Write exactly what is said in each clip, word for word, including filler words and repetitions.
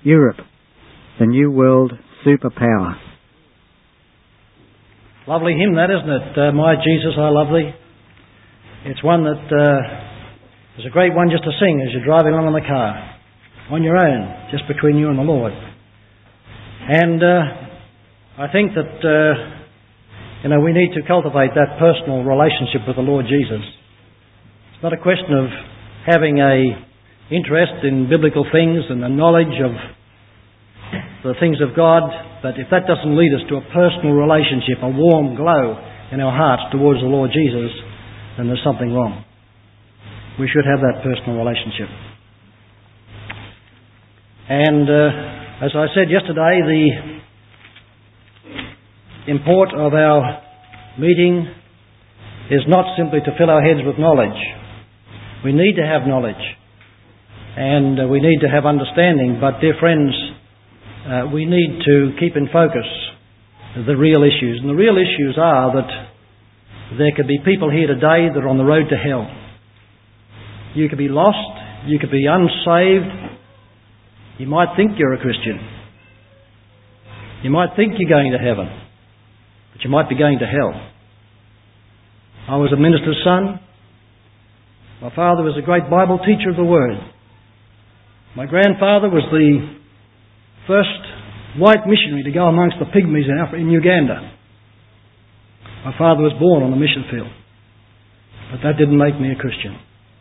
Europe, the New World Superpower. Lovely hymn that, isn't it? Uh, My Jesus, I love thee. It's one that uh, is a great one just to sing as you're driving along in the car, on your own, just between you and the Lord. And uh, I think that, uh, you know, we need to cultivate that personal relationship with the Lord Jesus. It's not a question of having a interest in biblical things and the knowledge of the things of God, but if that doesn't lead us to a personal relationship, a warm glow in our hearts towards the Lord Jesus, then there's something wrong. We should have that personal relationship. And uh, as I said yesterday, the import of our meeting is not simply to fill our heads with knowledge. We need to have knowledge. And uh, we need to have understanding. But, dear friends, uh, we need to keep in focus the real issues. And the real issues are that there could be people here today that are on the road to hell. You could be lost. You could be unsaved. You might think you're a Christian. You might think you're going to heaven. But you might be going to hell. I was a minister's son. My father was a great Bible teacher of the Word. My grandfather was the first white missionary to go amongst the pygmies in, Af- in Uganda. My father was born on the mission field. But that didn't make me a Christian.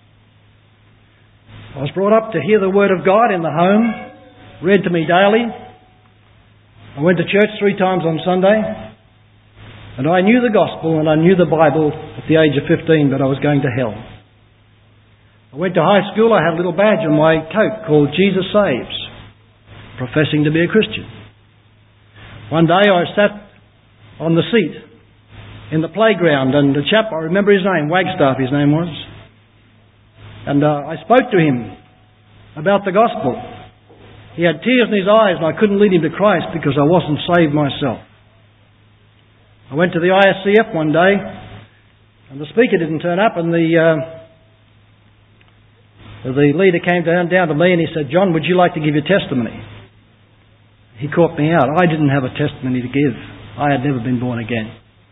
I was brought up to hear the Word of God in the home, read to me daily. I went to church three times on Sunday. And I knew the gospel and I knew the Bible at the age of fifteen, but I was going to hell. I went to high school, I had a little badge on my coat called Jesus Saves, professing to be a Christian. One day I sat on the seat in the playground and the chap, I remember his name, Wagstaff his name was, and uh, I spoke to him about the gospel. He had tears in his eyes and I couldn't lead him to Christ because I wasn't saved myself. I went to the I S C F one day and the speaker didn't turn up and the... Uh, The leader came down, down to me and he said, "John, would you like to give your testimony?" He caught me out. I didn't have a testimony to give. I had never been born again.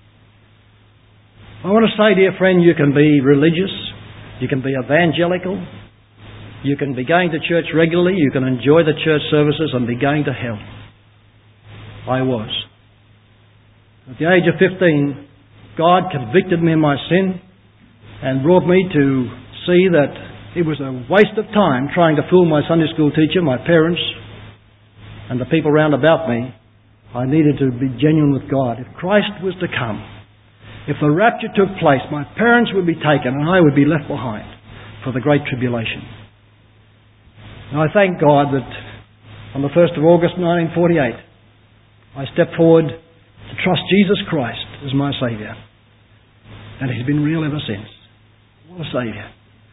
I want to say, dear friend, you can be religious, you can be evangelical, you can be going to church regularly, you can enjoy the church services and be going to hell. I was. At the age of fifteen, God convicted me of my sin and brought me to see that it was a waste of time trying to fool my Sunday school teacher, my parents, and the people round about me. I needed to be genuine with God. If Christ was to come, if the rapture took place, my parents would be taken and I would be left behind for the great tribulation. And I thank God that on the first of August nineteen forty-eight, I stepped forward to trust Jesus Christ as my Saviour. And He's been real ever since. What a Saviour.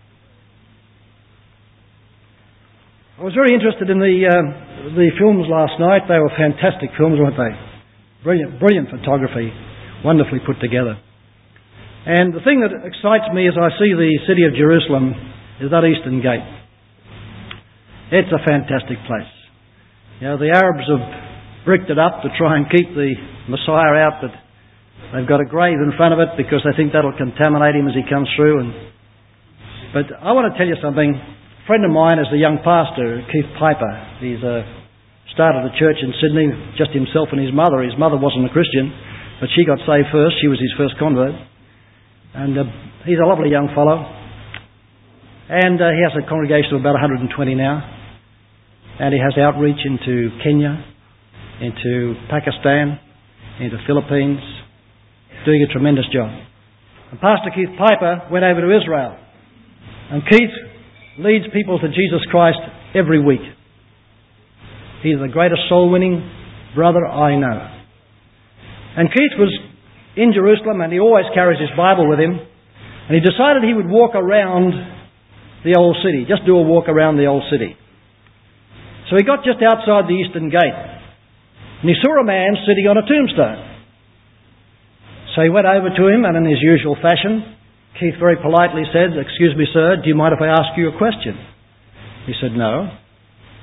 I was very interested in the uh, the films last night. They were fantastic films, weren't they? Brilliant, brilliant photography, wonderfully put together. And the thing that excites me as I see the city of Jerusalem is that Eastern Gate. It's a fantastic place. You know, the Arabs have bricked it up to try and keep the Messiah out, but they've got a grave in front of it because they think that'll contaminate him as he comes through. And but I want to tell you something. A friend of mine is a young pastor, Keith Piper. He's uh, started a church in Sydney, just himself and his mother. His mother wasn't a Christian, but she got saved first. She was his first convert. And uh, he's a lovely young fellow. And uh, he has a congregation of about one hundred twenty now. And he has outreach into Kenya, into Pakistan, into Philippines, doing a tremendous job. And Pastor Keith Piper went over to Israel. And Keith leads people to Jesus Christ every week. He's the greatest soul-winning brother I know. And Keith was in Jerusalem and he always carries his Bible with him. And he decided he would walk around the old city, just do a walk around the old city. So he got just outside the Eastern Gate and he saw a man sitting on a tombstone. So he went over to him and in his usual fashion, Keith very politely said, "Excuse me, sir, do you mind if I ask you a question?" He said, "No."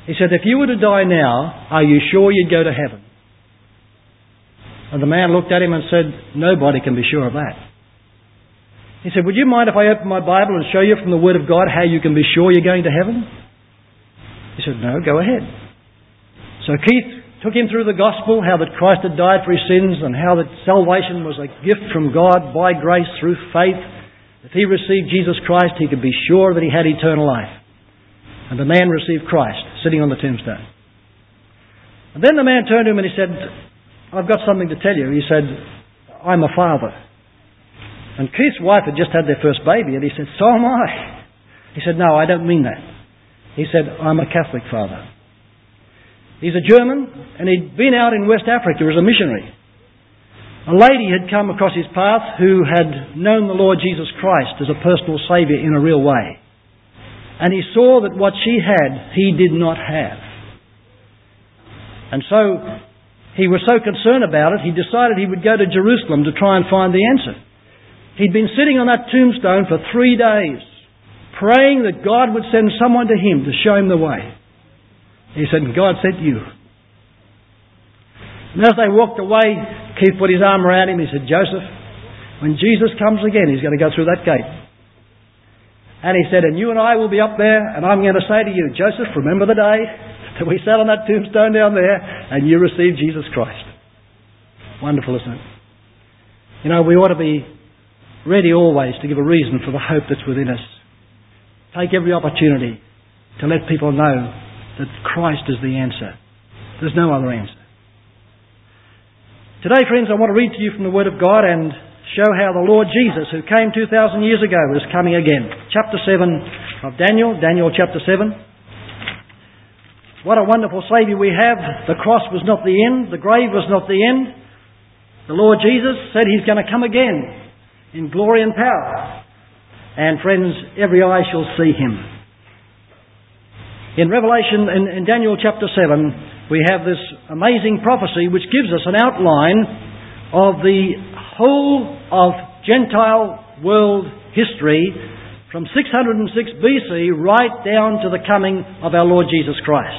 He said, if you were to die now, are you sure you'd go to heaven? And the man looked at him and said, nobody can be sure of that. He said, would you mind if I open my Bible and show you from the Word of God how you can be sure you're going to heaven? He said, no, go ahead. So Keith took him through the gospel, how that Christ had died for his sins and how that salvation was a gift from God by grace through faith. If he received Jesus Christ, he could be sure that he had eternal life. And the man received Christ, sitting on the tombstone. And then the man turned to him and he said, I've got something to tell you. He said, I'm a father. And Keith's wife had just had their first baby, and he said, so am I. He said, no, I don't mean that. He said, I'm a Catholic father. He's a German, and he'd been out in West Africa as a missionary. A lady had come across his path who had known the Lord Jesus Christ as a personal saviour in a real way. And he saw that what she had, he did not have. And so he was so concerned about it, he decided he would go to Jerusalem to try and find the answer. He'd been sitting on that tombstone for three days, praying that God would send someone to him to show him the way. He said, God sent you. And as they walked away, Keith put his arm around him. He said, Joseph, when Jesus comes again, he's going to go through that gate. And he said, and you and I will be up there, and I'm going to say to you, Joseph, remember the day that we sat on that tombstone down there, and you received Jesus Christ. Wonderful, isn't it? You know, we ought to be ready always to give a reason for the hope that's within us. Take every opportunity to let people know that Christ is the answer. There's no other answer. Today, friends, I want to read to you from the Word of God and show how the Lord Jesus, who came two thousand years ago, is coming again. Chapter seven of Daniel, Daniel chapter seven. What a wonderful Saviour we have. The cross was not the end. The grave was not the end. The Lord Jesus said He's going to come again in glory and power. And friends, every eye shall see Him. In Revelation, in, in Daniel chapter seven, we have this amazing prophecy which gives us an outline of the whole of Gentile world history from six hundred six B C right down to the coming of our Lord Jesus Christ.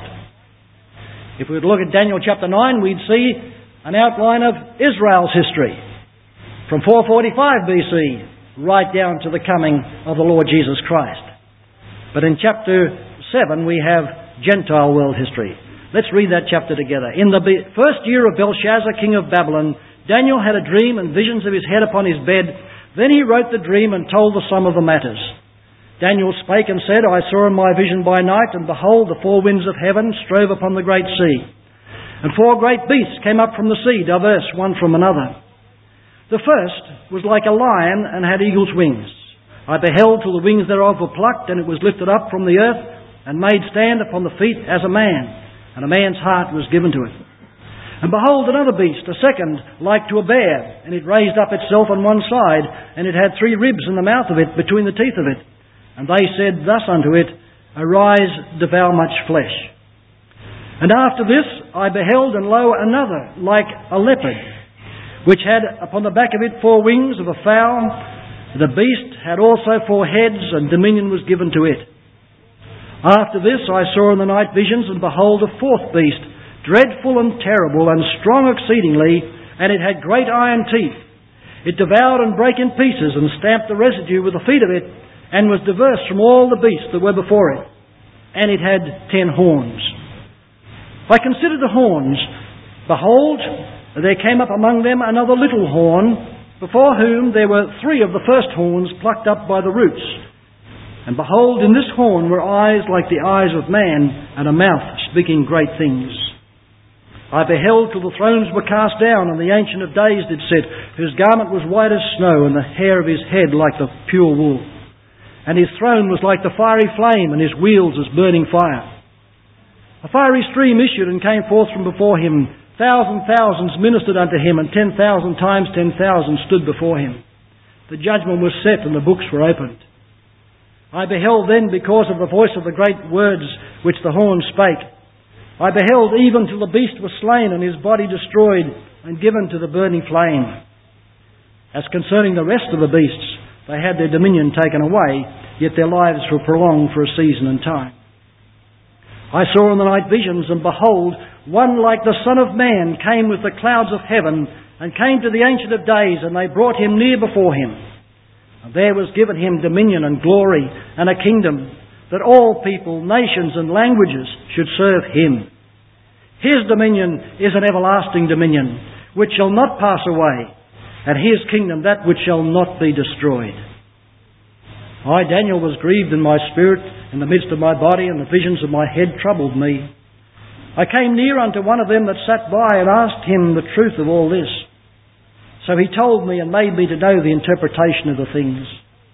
If we would look at Daniel chapter nine, we'd see an outline of Israel's history from four forty-five B C right down to the coming of the Lord Jesus Christ. But in chapter seven we have Gentile world history. Let's read that chapter together. In the first year of Belshazzar, king of Babylon, Daniel had a dream and visions of his head upon his bed. Then he wrote the dream and told the sum of the matters. Daniel spake and said, I saw in my vision by night, and behold, the four winds of heaven strove upon the great sea. And four great beasts came up from the sea, diverse one from another. The first was like a lion and had eagle's wings. I beheld till the wings thereof were plucked, and it was lifted up from the earth, and made stand upon the feet as a man, and a man's heart was given to it. And behold, another beast, a second, like to a bear, and it raised up itself on one side, and it had three ribs in the mouth of it, between the teeth of it. And they said thus unto it, Arise, devour much flesh. And after this I beheld, and lo, another, like a leopard, which had upon the back of it four wings of a fowl. The beast had also four heads, and dominion was given to it. After this I saw in the night visions, and behold, a fourth beast, dreadful and terrible, and strong exceedingly, and it had great iron teeth. It devoured and brake in pieces, and stamped the residue with the feet of it, and was diverse from all the beasts that were before it. And it had ten horns. If I consider the horns, behold, there came up among them another little horn, before whom there were three of the first horns plucked up by the roots. And behold, in this horn were eyes like the eyes of man, and a mouth speaking great things. I beheld till the thrones were cast down, and the Ancient of Days did sit, whose garment was white as snow, and the hair of his head like the pure wool. And his throne was like the fiery flame, and his wheels as burning fire. A fiery stream issued and came forth from before him. Thousand thousands ministered unto him, and ten thousand times ten thousand stood before him. The judgment was set, and the books were opened. I beheld then, because of the voice of the great words which the horn spake, I beheld even till the beast was slain, and his body destroyed, and given to the burning flame. As concerning the rest of the beasts, they had their dominion taken away, yet their lives were prolonged for a season and time. I saw in the night visions, and behold, one like the Son of Man came with the clouds of heaven, and came to the Ancient of Days, and they brought him near before him. And there was given him dominion and glory and a kingdom, that all people, nations and languages should serve him. His dominion is an everlasting dominion, which shall not pass away, and his kingdom that which shall not be destroyed. I, Daniel, was grieved in my spirit, in the midst of my body, and the visions of my head troubled me. I came near unto one of them that sat by, and asked him the truth of all this. So he told me, and made me to know the interpretation of the things.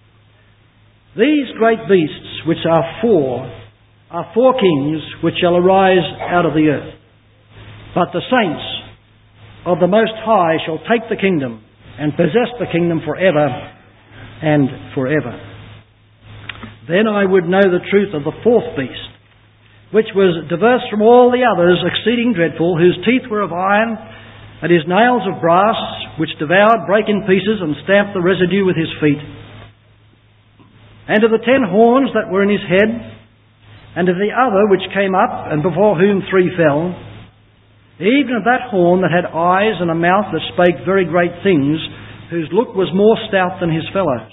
These great beasts, which are four, are four kings which shall arise out of the earth. But the saints of the Most High shall take the kingdom, and possess the kingdom forever and forever. Then I would know the truth of the fourth beast, which was diverse from all the others, exceeding dreadful, whose teeth were of iron, and his nails of brass, which devoured, brake in pieces, and stamped the residue with his feet. And of the ten horns that were in his head, and of the other which came up, and before whom three fell, even of that horn that had eyes and a mouth that spake very great things, whose look was more stout than his fellows.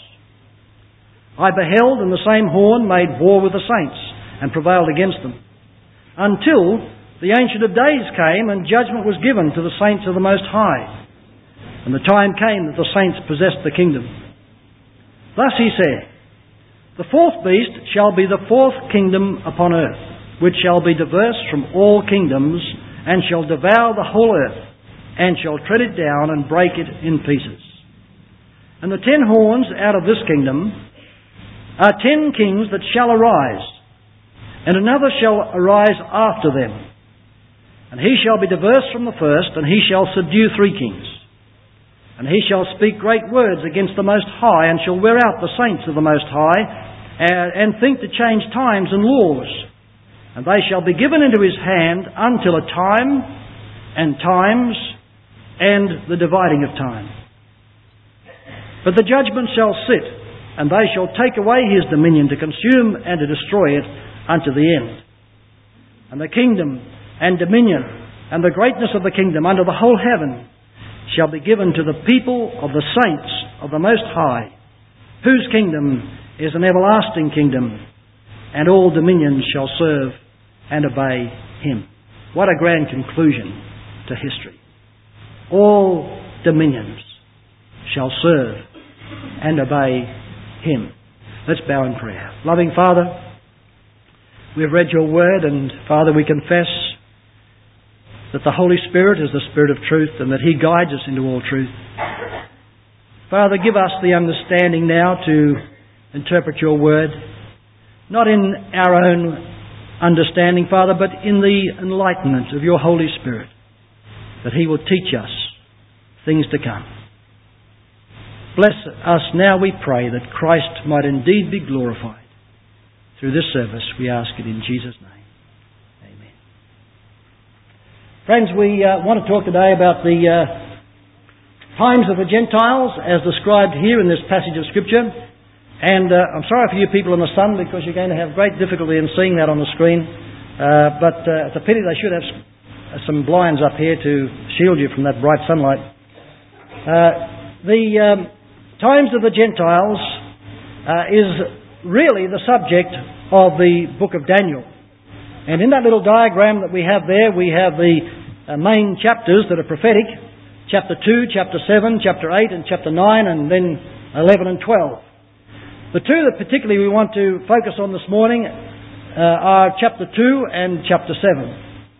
I beheld, and the same horn made war with the saints, and prevailed against them, until the Ancient of Days came, and judgment was given to the saints of the Most High. And the time came that the saints possessed the kingdom. Thus he said, the fourth beast shall be the fourth kingdom upon earth, which shall be diverse from all kingdoms, and shall devour the whole earth, and shall tread it down and break it in pieces. And the ten horns out of this kingdom are ten kings that shall arise, and another shall arise after them. And he shall be diverse from the first, and he shall subdue three kings. And he shall speak great words against the Most High, and shall wear out the saints of the Most High, and, and think to change times and laws. And they shall be given into his hand until a time, and times, and the dividing of time. But the judgment shall sit, and they shall take away his dominion to consume and to destroy it unto the end. And the kingdom and dominion and the greatness of the kingdom under the whole heaven shall be given to the people of the saints of the Most High, whose kingdom is an everlasting kingdom, and all dominions shall serve and obey him. What a grand conclusion to history. All dominions shall serve and obey him. Let's bow in prayer. Loving Father, we've read your word, and Father, we confess that the Holy Spirit is the Spirit of truth, and that he guides us into all truth. Father, give us the understanding now to interpret your word, not in our own understanding, Father, but in the enlightenment of your Holy Spirit, that he will teach us things to come. Bless us now, we pray, that Christ might indeed be glorified. Through this service, we ask it in Jesus' name. Amen. Friends, we uh, want to talk today about the uh, times of the Gentiles as described here in this passage of Scripture. And uh, I'm sorry for you people in the sun, because you're going to have great difficulty in seeing that on the screen. Uh, but uh, it's a pity they should have some blinds up here to shield you from that bright sunlight. Uh, the um, times of the Gentiles uh, is really the subject of the book of Daniel. And in that little diagram that we have there, we have the uh, main chapters that are prophetic. Chapter two, chapter seven, chapter eight, and chapter nine, and then eleven and twelve. The two that particularly we want to focus on this morning uh, are chapter two and chapter seven.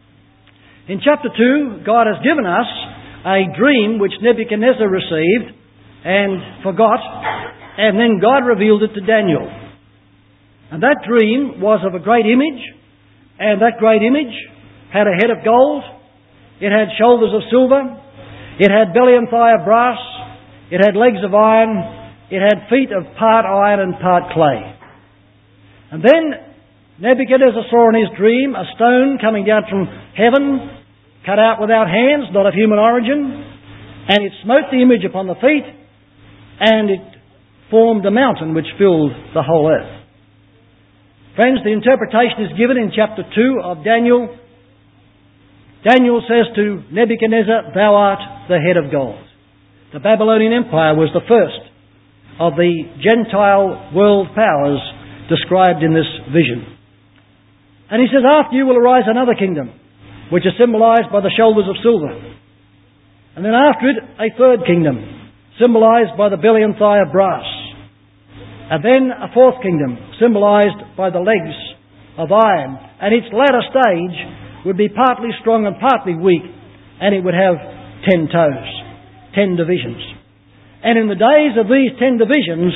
In chapter two, God has given us a dream which Nebuchadnezzar received and forgot, and then God revealed it to Daniel. And that dream was of a great image, and that great image had a head of gold, it had shoulders of silver, it had belly and thigh of brass, it had legs of iron, it had feet of part iron and part clay. And then Nebuchadnezzar saw in his dream a stone coming down from heaven, cut out without hands, not of human origin, and it smote the image upon the feet, and it formed a mountain which filled the whole earth. Friends, the interpretation is given in chapter two of Daniel. Daniel says to Nebuchadnezzar, "Thou art the head of gold." The Babylonian Empire was the first of the Gentile world powers described in this vision. And he says, "After you will arise another kingdom, which is symbolised by the shoulders of silver. And then after it, a third kingdom, symbolised by the belly and thigh of brass. And then a fourth kingdom, symbolised by the legs of iron. And its latter stage would be partly strong and partly weak, and it would have ten toes, ten divisions. And in the days of these ten divisions,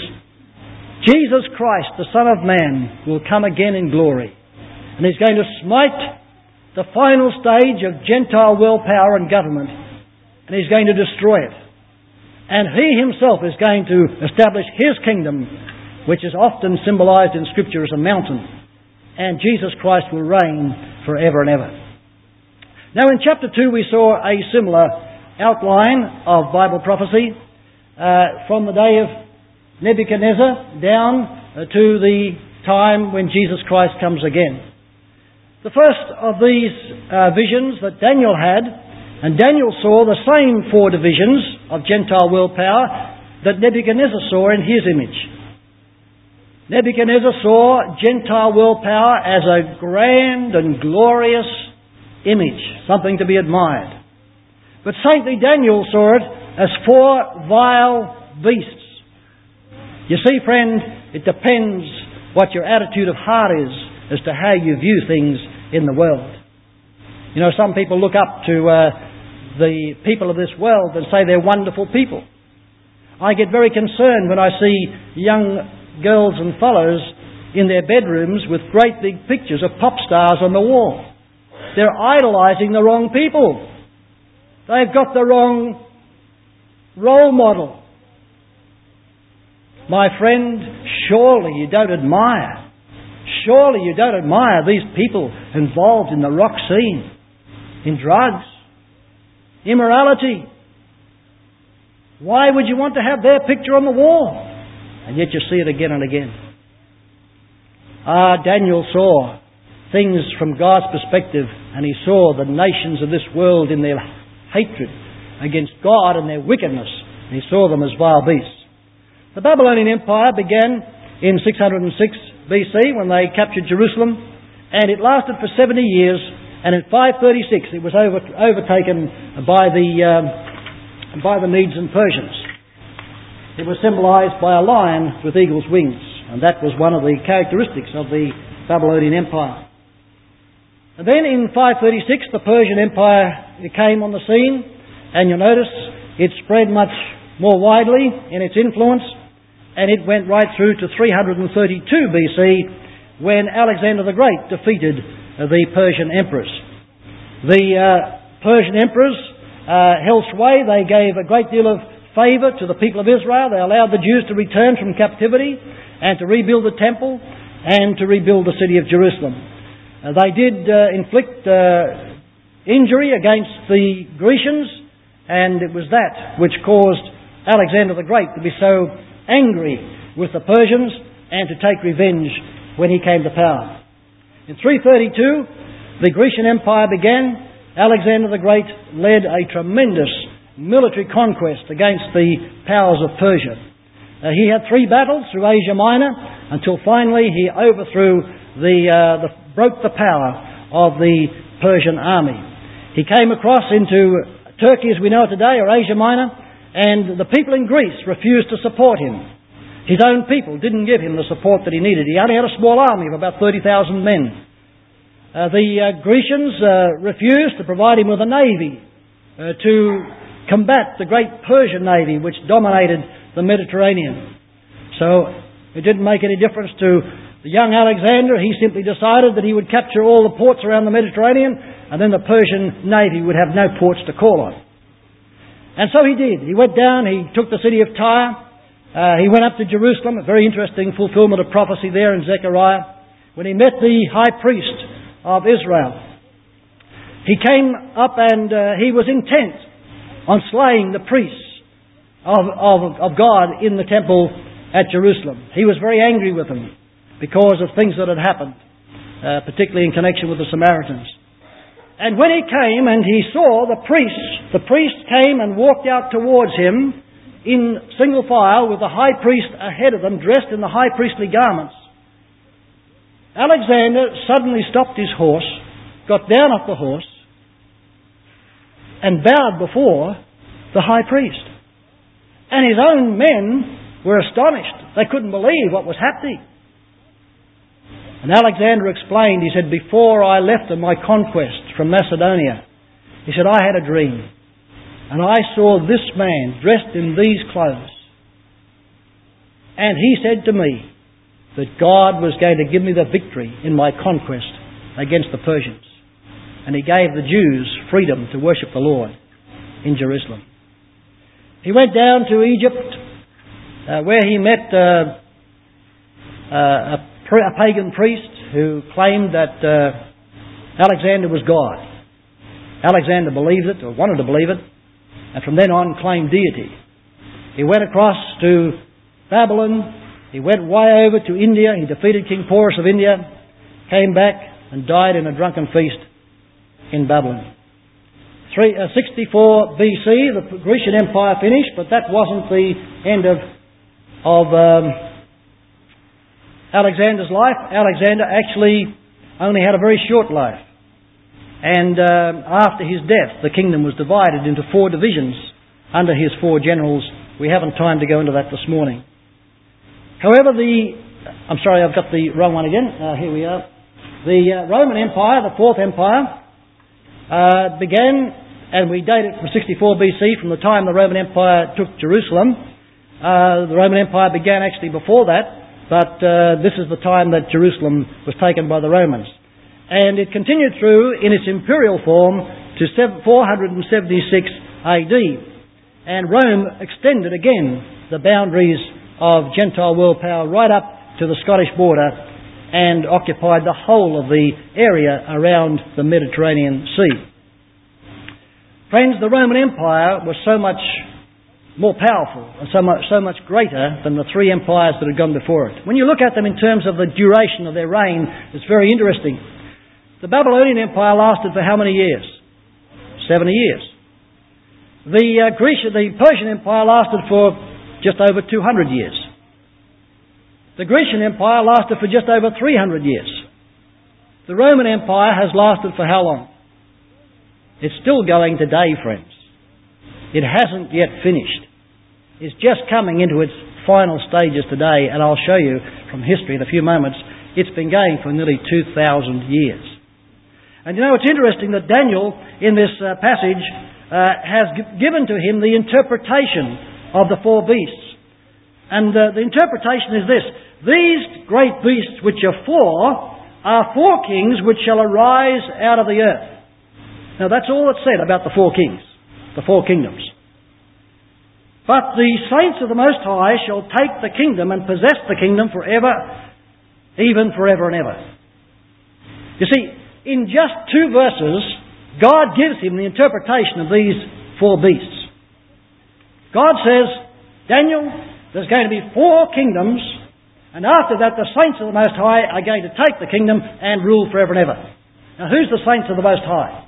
Jesus Christ, the Son of Man, will come again in glory. And He's going to smite the final stage of Gentile world power and government, and He's going to destroy it. And He Himself is going to establish His kingdom, which is often symbolised in Scripture as a mountain. And Jesus Christ will reign forever and ever. Now in chapter two we saw a similar outline of Bible prophecy uh, from the day of Nebuchadnezzar down uh, to the time when Jesus Christ comes again. The first of these uh, visions that Daniel had, and Daniel saw the same four divisions of Gentile world power that Nebuchadnezzar saw in his image. Nebuchadnezzar saw Gentile world power as a grand and glorious image, something to be admired. But saintly Daniel saw it as four vile beasts. You see, friend, it depends what your attitude of heart is as to how you view things in the world. You know, some people look up to uh, the people of this world and say they're wonderful people. I get very concerned when I see young girls and fellows in their bedrooms with great big pictures of pop stars on the wall. They're idolising the wrong people. They've got the wrong role model. My friend, surely you don't admire Surely you don't admire these people involved in the rock scene, in drugs, immorality. Why would you want to have their picture on the wall? And yet you see it again and again. Ah, Daniel saw things from God's perspective, and he saw the nations of this world in their hatred against God and their wickedness. And he saw them as vile beasts. The Babylonian Empire began in six hundred six B C when they captured Jerusalem, and it lasted for seventy years, and in five thirty-six it was over, overtaken by the um, by the Medes and Persians. It was symbolised by a lion with eagle's wings, and that was one of the characteristics of the Babylonian Empire. And then in five thirty-six the Persian Empire came on the scene, and you'll notice it spread much more widely in its influence. And it went right through to three hundred thirty-two B C when Alexander the Great defeated uh, the Persian emperors. The uh, Persian emperors uh, held sway. They gave a great deal of favour to the people of Israel. They allowed the Jews to return from captivity and to rebuild the temple and to rebuild the city of Jerusalem. Uh, they did uh, inflict uh, injury against the Grecians, and it was that which caused Alexander the Great to be so angry with the Persians and to take revenge when he came to power. In three thirty-two, the Grecian Empire began. Alexander the Great led a tremendous military conquest against the powers of Persia. Uh, he had three battles through Asia Minor until finally he overthrew the, uh, the broke the power of the Persian army. He came across into Turkey as we know it today, or Asia Minor, and the people in Greece refused to support him. His own people didn't give him the support that he needed. He only had a small army of about thirty thousand men. Uh, the uh, Grecians uh, refused to provide him with a navy uh, to combat the great Persian navy which dominated the Mediterranean. So it didn't make any difference to the young Alexander. He simply decided that he would capture all the ports around the Mediterranean, and then the Persian navy would have no ports to call on. And so he did. He went down, he took the city of Tyre, uh, he went up to Jerusalem, a very interesting fulfillment of prophecy there in Zechariah, when he met the high priest of Israel. He came up and uh, he was intent on slaying the priests of, of, of God in the temple at Jerusalem. He was very angry with them. because of things that had happened, uh, particularly in connection with the Samaritans. And when he came and he saw the priests, the priest came and walked out towards him in single file with the high priest ahead of them, dressed in the high priestly garments. Alexander suddenly stopped his horse, got down off the horse, and bowed before the high priest. And his own men were astonished. They couldn't believe what was happening. And Alexander explained, he said, before I left on my conquest from Macedonia, he said, I had a dream. And I saw this man dressed in these clothes. And he said to me that God was going to give me the victory in my conquest against the Persians. And he gave the Jews freedom to worship the Lord in Jerusalem. He went down to Egypt, uh, where he met uh, uh, a a pagan priest who claimed that uh, Alexander was God. Alexander believed it, or wanted to believe it, and from then on claimed deity. He went across to Babylon, he went way over to India, he defeated King Porus of India, came back and died in a drunken feast in Babylon. Three, uh, sixty-four B C, the Grecian Empire finished, but that wasn't the end of, of um, Alexander's life. Alexander actually only had a very short life. And uh, after his death, the kingdom was divided into four divisions under his four generals. We haven't time to go into that this morning. However, the... I'm sorry, I've got the wrong one again. Uh, here we are. The uh, Roman Empire, the Fourth Empire, uh, began, and we date it from sixty-four B C, from the time the Roman Empire took Jerusalem. Uh, the Roman Empire began actually before that. But uh, this is the time that Jerusalem was taken by the Romans. And it continued through in its imperial form to four seventy-six A D. And Rome extended again the boundaries of Gentile world power right up to the Scottish border and occupied the whole of the area around the Mediterranean Sea. Friends, the Roman Empire was so much more powerful and so much, so much greater than the three empires that had gone before it. When you look at them in terms of the duration of their reign, it's very interesting. The Babylonian Empire lasted for how many years? seventy years. The uh, Grecian, the Persian Empire lasted for just over two hundred years. The Grecian Empire lasted for just over three hundred years. The Roman Empire has lasted for how long? It's still going today, friends. It hasn't yet finished. It's just coming into its final stages today, and I'll show you from history in a few moments. It's been going for nearly two thousand years. And you know, it's interesting that Daniel, in this uh, passage, uh, has g- given to him the interpretation of the four beasts. And uh, the interpretation is this: these great beasts which are four are four kings which shall arise out of the earth. Now that's all that's said about the four kings. The four kingdoms. But the saints of the Most High shall take the kingdom and possess the kingdom forever, even forever and ever. You see, in just two verses, God gives him the interpretation of these four beasts. God says, Daniel, there's going to be four kingdoms, and after that the saints of the Most High are going to take the kingdom and rule forever and ever. Now who's the saints of the Most High?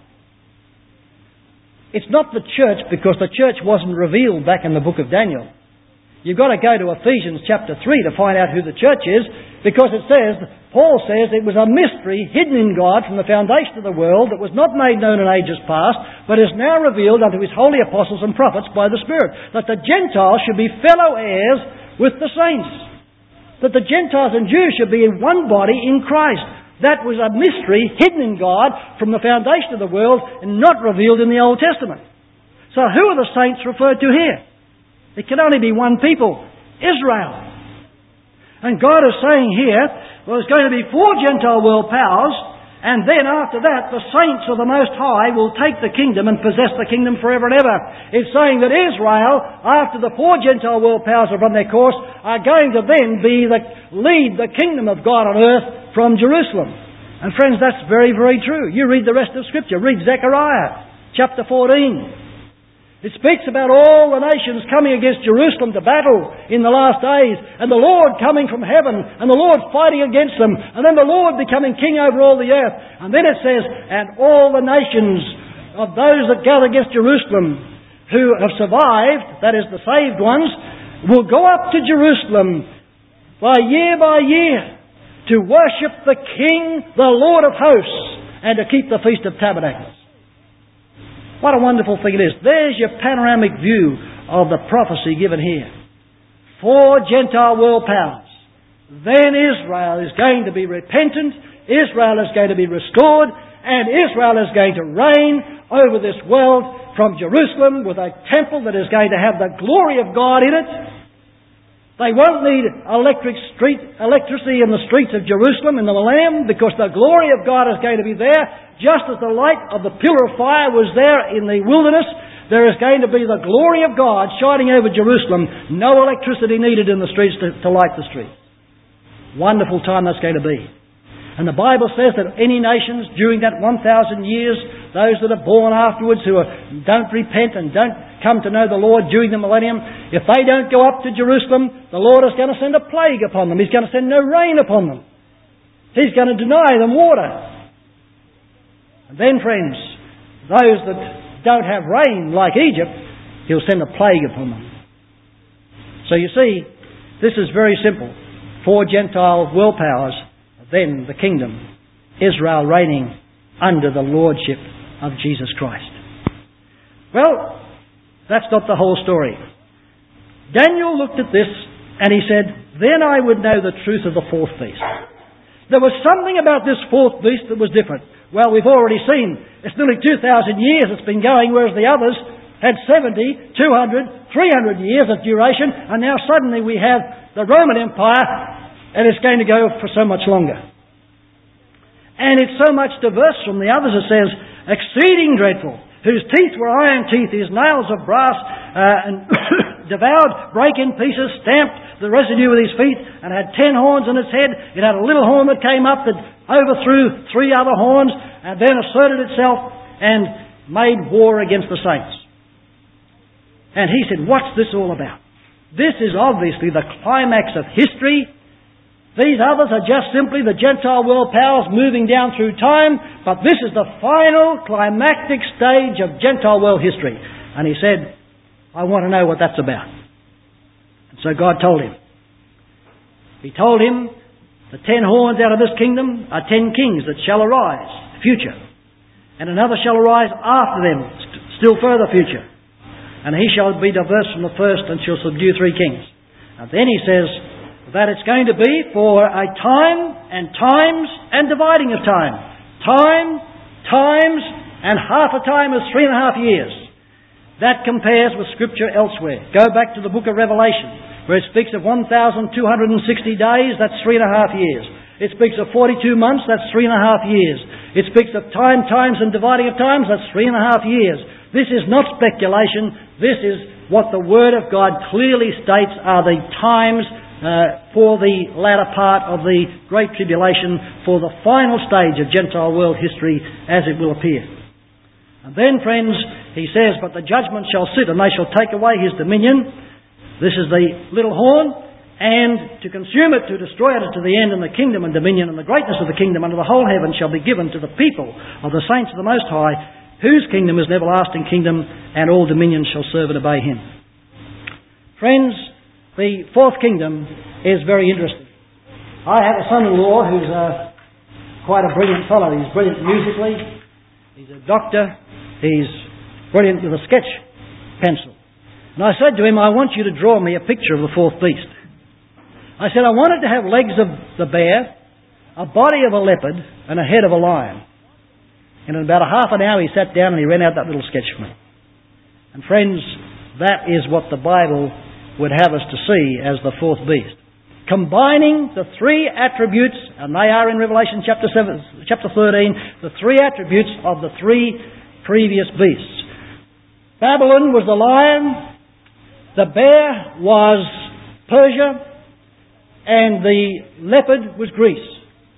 It's not the church, because the church wasn't revealed back in the book of Daniel. You've got to go to Ephesians chapter three to find out who the church is, because it says, Paul says, it was a mystery hidden in God from the foundation of the world that was not made known in ages past, but is now revealed unto his holy apostles and prophets by the Spirit, that the Gentiles should be fellow heirs with the saints. That the Gentiles and Jews should be in one body in Christ. That was a mystery hidden in God from the foundation of the world and not revealed in the Old Testament. So who are the saints referred to here? It can only be one people, Israel. And God is saying here, well, there's going to be four Gentile world powers, and then after that, the saints of the Most High will take the kingdom and possess the kingdom forever and ever. It's saying that Israel, after the four Gentile world powers have run their course, are going to then be the, lead the kingdom of God on earth from Jerusalem. And friends, that's very, very true. You read the rest of Scripture. Read Zechariah chapter fourteen. It speaks about all the nations coming against Jerusalem to battle in the last days, and the Lord coming from heaven, and the Lord fighting against them, and then the Lord becoming king over all the earth. And then it says, and all the nations of those that gather against Jerusalem who have survived, that is the saved ones, will go up to Jerusalem by year by year to worship the King, the Lord of hosts, and to keep the Feast of Tabernacles. What a wonderful thing it is. There's your panoramic view of the prophecy given here. Four Gentile world powers. Then Israel is going to be repentant, Israel is going to be restored, and Israel is going to reign over this world from Jerusalem with a temple that is going to have the glory of God in it. They won't need electric street, electricity in the streets of Jerusalem in the millennium, because the glory of God is going to be there. Just as the light of the pillar of fire was there in the wilderness, there is going to be the glory of God shining over Jerusalem. No electricity needed in the streets to, to light the streets. Wonderful time that's going to be. And the Bible says that any nations during that one thousand years, those that are born afterwards who are, don't repent and don't come to know the Lord during the millennium, if they don't go up to Jerusalem, the Lord is going to send a plague upon them. He's going to send no rain upon them. He's going to deny them water. And then, friends, those that don't have rain like Egypt, He'll send a plague upon them. So you see, this is very simple. Four Gentile world powers, then the kingdom, Israel reigning under the lordship of Jesus Christ. Well, that's not the whole story. Daniel looked at this and he said, then I would know the truth of the fourth beast. There was something about this fourth beast that was different. Well, we've already seen it's nearly two thousand years it's been going, whereas the others had seventy, two hundred, three hundred years of duration, and now suddenly we have the Roman Empire, and it's going to go for so much longer. And it's so much diverse from the others, it says, exceeding dreadful, whose teeth were iron teeth, his nails of brass, uh, and devoured, brake in pieces, stamped the residue with his feet, and had ten horns in its head. It had a little horn that came up that overthrew three other horns, and then asserted itself and made war against the saints. And he said, what's this all about? This is obviously the climax of history. These others are just simply the Gentile world powers moving down through time, but this is the final climactic stage of Gentile world history. And he said, I want to know what that's about. And so God told him. He told him, the ten horns out of this kingdom are ten kings that shall arise, future. And another shall arise after them, st- still further future. And he shall be diverse from the first and shall subdue three kings. And then he says that it's going to be for a time and times and dividing of time. Time, times, and half a time is three and a half years. That compares with Scripture elsewhere. Go back to the book of Revelation, where it speaks of one thousand two hundred sixty days, that's three and a half years. It speaks of forty-two months, that's three and a half years. It speaks of time, times, and dividing of times, that's three and a half years. This is not speculation. This is what the Word of God clearly states are the times uh, for the latter part of the Great Tribulation, for the final stage of Gentile world history as it will appear. And then, friends, he says, but the judgment shall sit, and they shall take away his dominion. This is the little horn, and to consume it, to destroy it to the end, and the kingdom and dominion and the greatness of the kingdom under the whole heaven shall be given to the people of the saints of the Most High, whose kingdom is an everlasting kingdom, and all dominions shall serve and obey him. Friends, the fourth kingdom is very interesting. I have a son-in-law who's uh, quite a brilliant fellow. He's brilliant musically. He's a doctor. He's brilliant with a sketch pencil. And I said to him, I want you to draw me a picture of the fourth beast. I said, I want it to have legs of the bear, a body of a leopard, and a head of a lion. And in about a half an hour he sat down and he ran out that little sketch for me. And friends, that is what the Bible would have us to see as the fourth beast. Combining the three attributes, and they are in Revelation chapter seven, chapter thirteen, the three attributes of the three previous beasts. Babylon was the lion, the bear was Persia, and the leopard was Greece.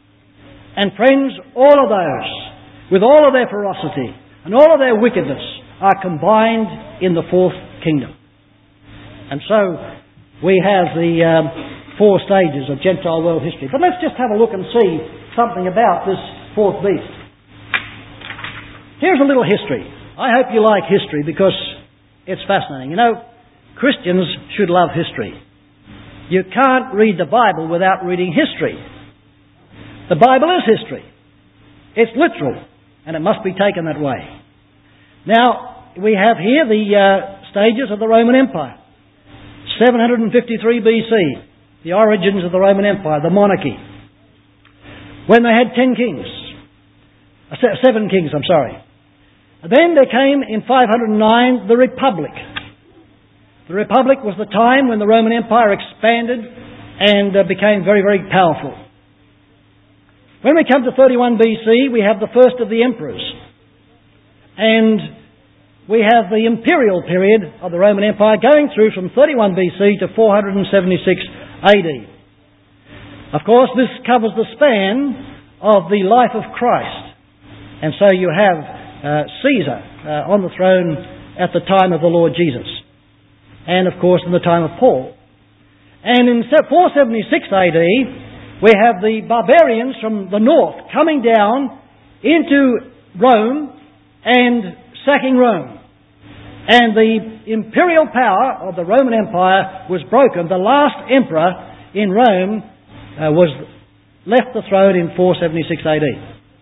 And friends, all of those, with all of their ferocity and all of their wickedness are combined in the fourth kingdom. And so we have the um, four stages of Gentile world history. But let's just have a look and see something about this fourth beast. Here's a little history. I hope you like history because it's fascinating. You know, Christians should love history. You can't read the Bible without reading history. The Bible is history. It's literal, and it must be taken that way. Now, we have here the uh, stages of the Roman Empire. seven fifty-three B C, the origins of the Roman Empire, the monarchy. When they had ten kings. Uh, seven kings, I'm sorry. Then there came, in five hundred nine, the Republic. The Republic was the time when the Roman Empire expanded and uh, became very, very powerful. When we come to thirty-one B C, we have the first of the emperors. And we have the imperial period of the Roman Empire going through from thirty-one B C to four hundred seventy-six A D. Of course, this covers the span of the life of Christ. And so you have uh, Caesar uh, on the throne at the time of the Lord Jesus. And, of course, in the time of Paul. And in four seventy-six A D, we have the barbarians from the north coming down into Rome and sacking Rome. And the imperial power of the Roman Empire was broken. The last emperor in Rome uh, was left the throne in four seventy-six A D.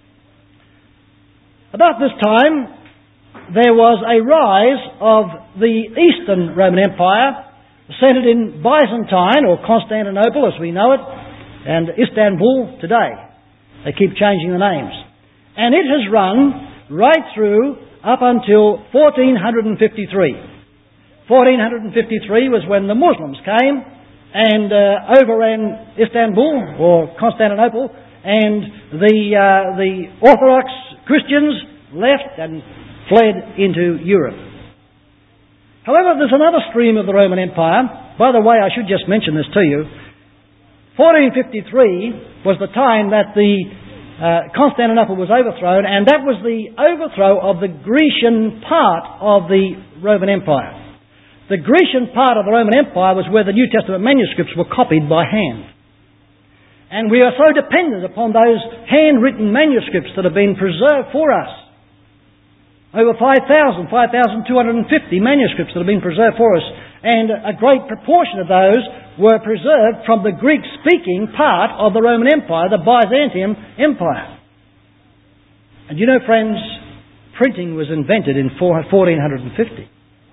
About this time, there was a rise of the Eastern Roman Empire, centred in Byzantine, or Constantinople as we know it, and Istanbul today. They keep changing the names. And it has run right through up until fourteen fifty-three. fourteen fifty-three was when the Muslims came and uh, overran Istanbul, or Constantinople, and the, uh, the Orthodox Christians left and fled into Europe. However, there's another stream of the Roman Empire. By the way, I should just mention this to you. fourteen fifty-three was the time that the uh, Constantinople was overthrown, and that was the overthrow of the Grecian part of the Roman Empire. The Grecian part of the Roman Empire was where the New Testament manuscripts were copied by hand. And we are so dependent upon those handwritten manuscripts that have been preserved for us. Over five thousand, five thousand two hundred fifty manuscripts that have been preserved for us. And a great proportion of those were preserved from the Greek-speaking part of the Roman Empire, the Byzantium Empire. And you know, friends, printing was invented in fourteen fifty.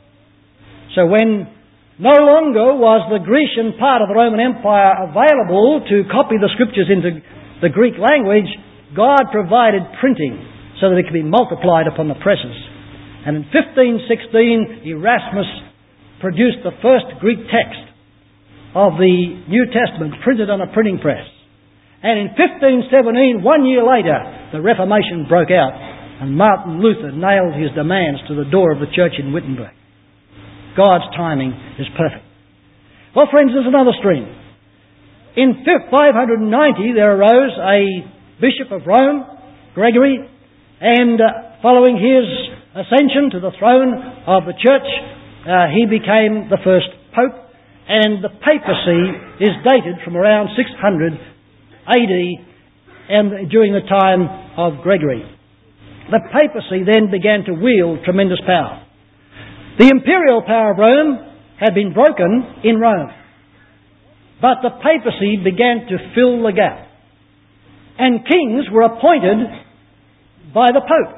So when no longer was the Grecian part of the Roman Empire available to copy the Scriptures into the Greek language, God provided printing so that it could be multiplied upon the presses. And in fifteen sixteen, Erasmus produced the first Greek text of the New Testament printed on a printing press. And in fifteen seventeen, one year later, the Reformation broke out and Martin Luther nailed his demands to the door of the church in Wittenberg. God's timing is perfect. Well, friends, there's another stream. In five ninety, there arose a bishop of Rome, Gregory, and uh, following his ascension to the throne of the church, uh, he became the first pope, and the papacy is dated from around six hundred A D and during the time of Gregory. The papacy then began to wield tremendous power. The imperial power of Rome had been broken in Rome, but the papacy began to fill the gap, and kings were appointed by the Pope.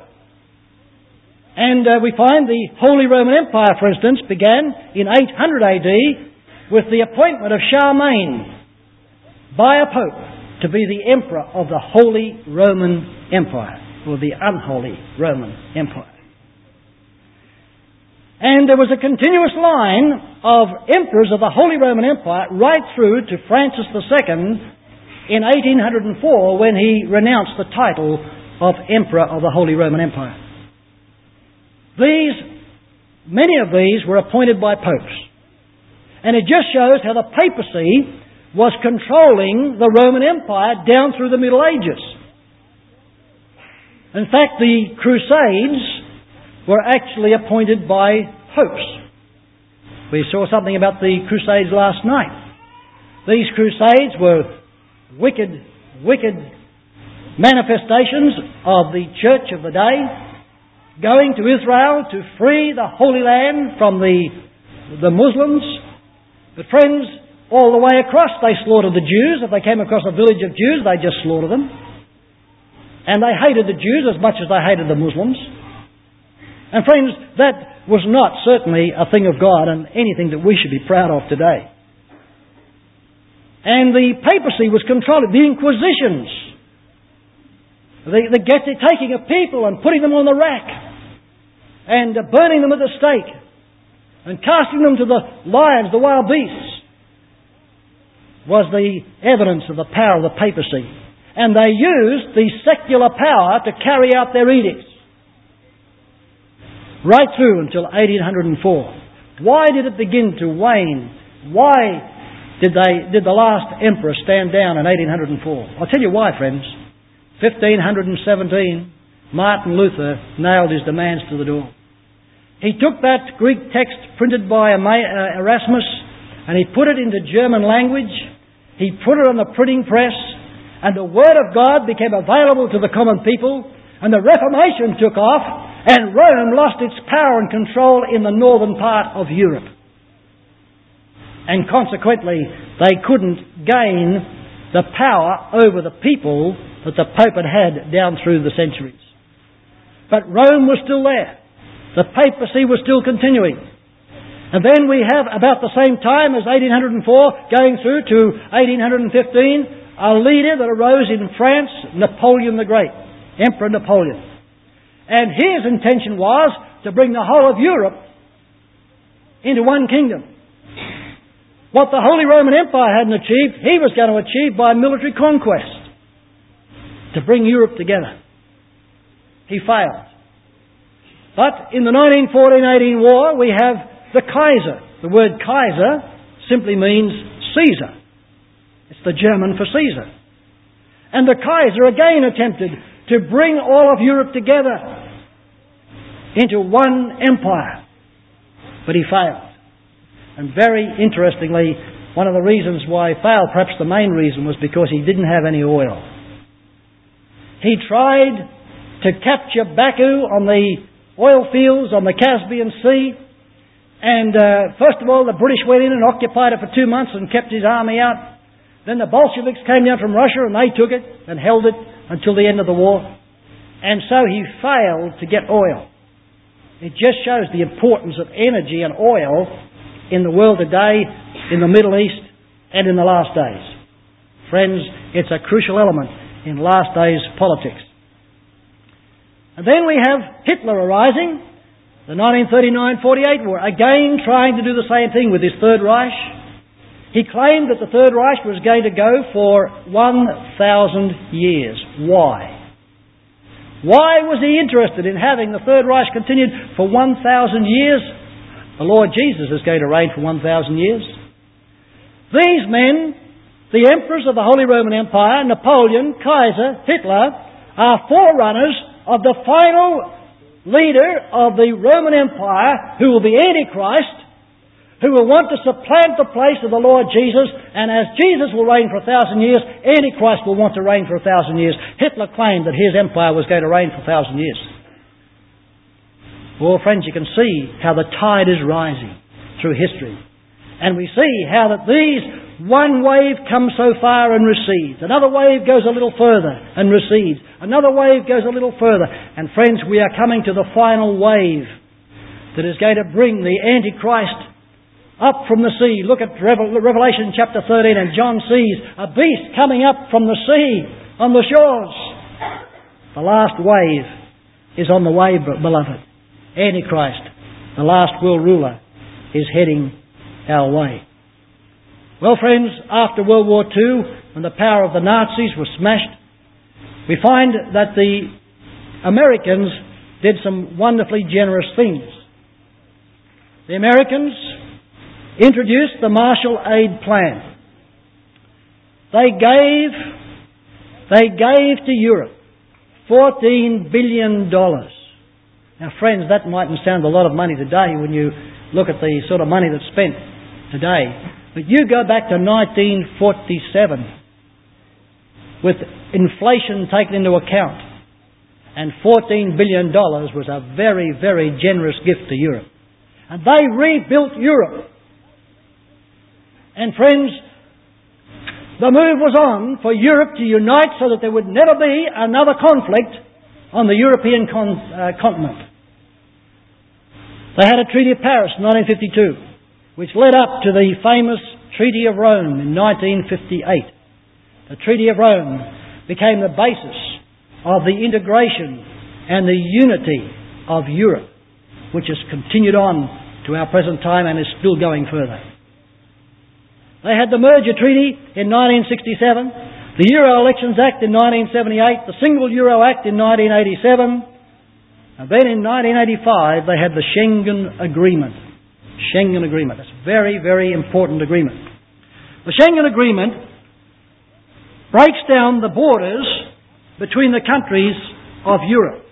And uh, we find the Holy Roman Empire, for instance, began in eight hundred A D with the appointment of Charlemagne by a Pope to be the Emperor of the Holy Roman Empire, or the Unholy Roman Empire. And there was a continuous line of emperors of the Holy Roman Empire right through to Francis the Second in eighteen oh four, when he renounced the title of Emperor of the Holy Roman Empire. These, many of these were appointed by popes. And it just shows how the papacy was controlling the Roman Empire down through the Middle Ages. In fact, the Crusades were actually appointed by popes. We saw something about the Crusades last night. These Crusades were wicked, wicked manifestations of the church of the day, going to Israel to free the Holy Land from the, the Muslims. But friends, all the way across they slaughtered the Jews. If they came across a village of Jews, they just slaughtered them. And they hated the Jews as much as they hated the Muslims. And friends, that was not certainly a thing of God and anything that we should be proud of today. And the papacy was controlling the Inquisitions. The, the get, taking of people and putting them on the rack and uh, burning them at the stake and casting them to the lions, the wild beasts, was the evidence of the power of the papacy. And they used the secular power to carry out their edicts. Right through until eighteen oh four. Why did it begin to wane? Why did they did the last emperor stand down in eighteen oh four? I'll tell you why, friends. fifteen seventeen, Martin Luther nailed his demands to the door. He took that Greek text printed by Erasmus and he put it into German language. He put it on the printing press, and the Word of God became available to the common people, and the Reformation took off, and Rome lost its power and control in the northern part of Europe. And consequently, they couldn't gain the power over the people that the Pope had had down through the centuries. But Rome was still there. The papacy was still continuing. And then we have, about the same time as eighteen oh four, going through to eighteen fifteen, a leader that arose in France, Napoleon the Great, Emperor Napoleon. And his intention was to bring the whole of Europe into one kingdom. What the Holy Roman Empire hadn't achieved, he was going to achieve by military conquest, to bring Europe together. He failed. But in the nineteen fourteen eighteen war, we have the Kaiser. The word Kaiser simply means Caesar. It's the German for Caesar. And the Kaiser again attempted to bring all of Europe together into one empire. But he failed. And very interestingly, one of the reasons why he failed, perhaps the main reason, was because he didn't have any oil. He tried to capture Baku on the oil fields on the Caspian Sea. And uh, first of all, the British went in and occupied it for two months and kept his army out. Then the Bolsheviks came down from Russia and they took it and held it until the end of the war. And so he failed to get oil. It just shows the importance of energy and oil in the world today, in the Middle East, and in the last days. Friends, it's a crucial element in last days politics. And then we have Hitler arising, the nineteen thirty-nine forty-eight war, again trying to do the same thing with his Third Reich. He claimed that the Third Reich was going to go for one thousand years. Why? Why was he interested in having the Third Reich continued for one thousand years? The Lord Jesus is going to reign for one thousand years. These men, the emperors of the Holy Roman Empire, Napoleon, Kaiser, Hitler, are forerunners of the final leader of the Roman Empire, who will be Antichrist, who will want to supplant the place of the Lord Jesus, and as Jesus will reign for a thousand years, Antichrist will want to reign for a thousand years. Hitler claimed that his empire was going to reign for a thousand years. Well, friends, you can see how the tide is rising through history. And we see how that these, one wave comes so far and recedes. Another wave goes a little further and recedes. Another wave goes a little further. And friends, we are coming to the final wave that is going to bring the Antichrist up from the sea. Look at Revelation chapter thirteen, and John sees a beast coming up from the sea on the shores. The last wave is on the way, beloved. Antichrist, the last world ruler, is heading our way. Well, friends, after World War Two, when the power of the Nazis was smashed, we find that the Americans did some wonderfully generous things. The Americans introduced the Marshall Aid Plan. They gave, they gave to Europe fourteen billion dollars. Now, friends, that mightn't sound a lot of money today when you look at the sort of money that's spent today. But you go back to nineteen forty-seven, with inflation taken into account, and fourteen billion dollars was a very, very generous gift to Europe. And they rebuilt Europe. And friends, the move was on for Europe to unite so that there would never be another conflict on the European con- uh, continent. They had a Treaty of Paris in nineteen fifty-two, which led up to the famous Treaty of Rome in nineteen fifty-eight. The Treaty of Rome became the basis of the integration and the unity of Europe, which has continued on to our present time and is still going further. They had the Merger Treaty in nineteen sixty-seven, the Euro Elections Act in nineteen seventy-eight, the Single Euro Act in nineteen eighty-seven, and then in nineteen eighty-five they had the Schengen Agreement. Schengen Agreement. That's a very, very important agreement. The Schengen Agreement breaks down the borders between the countries of Europe.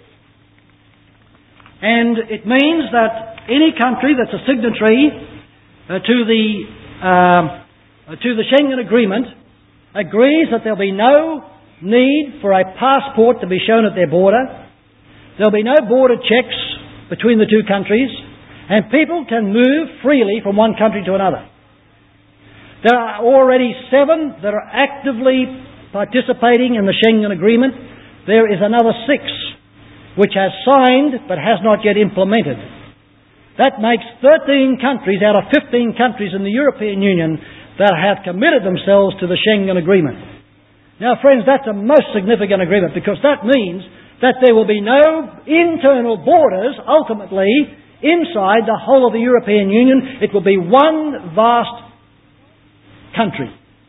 And it means that any country that's a signatory uh, to the uh, to the Schengen Agreement agrees that there'll be no need for a passport to be shown at their border. There'll be no border checks between the two countries, and people can move freely from one country to another. There are already seven that are actively participating in the Schengen Agreement. There is another six which has signed but has not yet implemented. That makes thirteen countries out of fifteen countries in the European Union that have committed themselves to the Schengen Agreement. Now, friends, that's a most significant agreement, because that means that there will be no internal borders, ultimately, inside the whole of the European Union. It will be one vast country.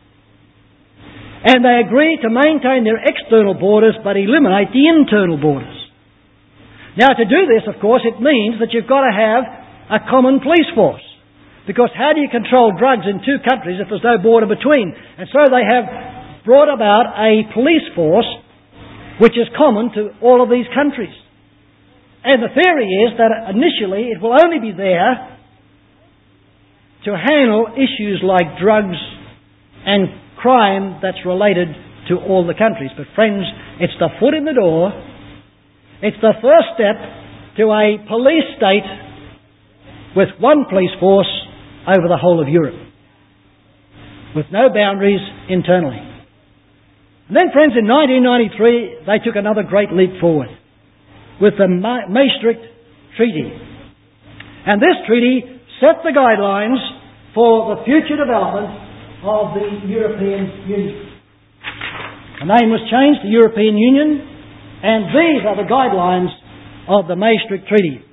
And they agree to maintain their external borders but eliminate the internal borders. Now, to do this, of course, it means that you've got to have a common police force. Because how do you control drugs in two countries if there's no border between? And so they have brought about a police force which is common to all of these countries. And the theory is that initially it will only be there to handle issues like drugs and crime that's related to all the countries. But friends, it's the foot in the door. It's the first step to a police state with one police force over the whole of Europe, with no boundaries internally. And then, friends, in nineteen ninety-three, they took another great leap forward with the Maastricht Treaty. And this treaty set the guidelines for the future development of the European Union. The name was changed to European Union, and these are the guidelines of the Maastricht Treaty.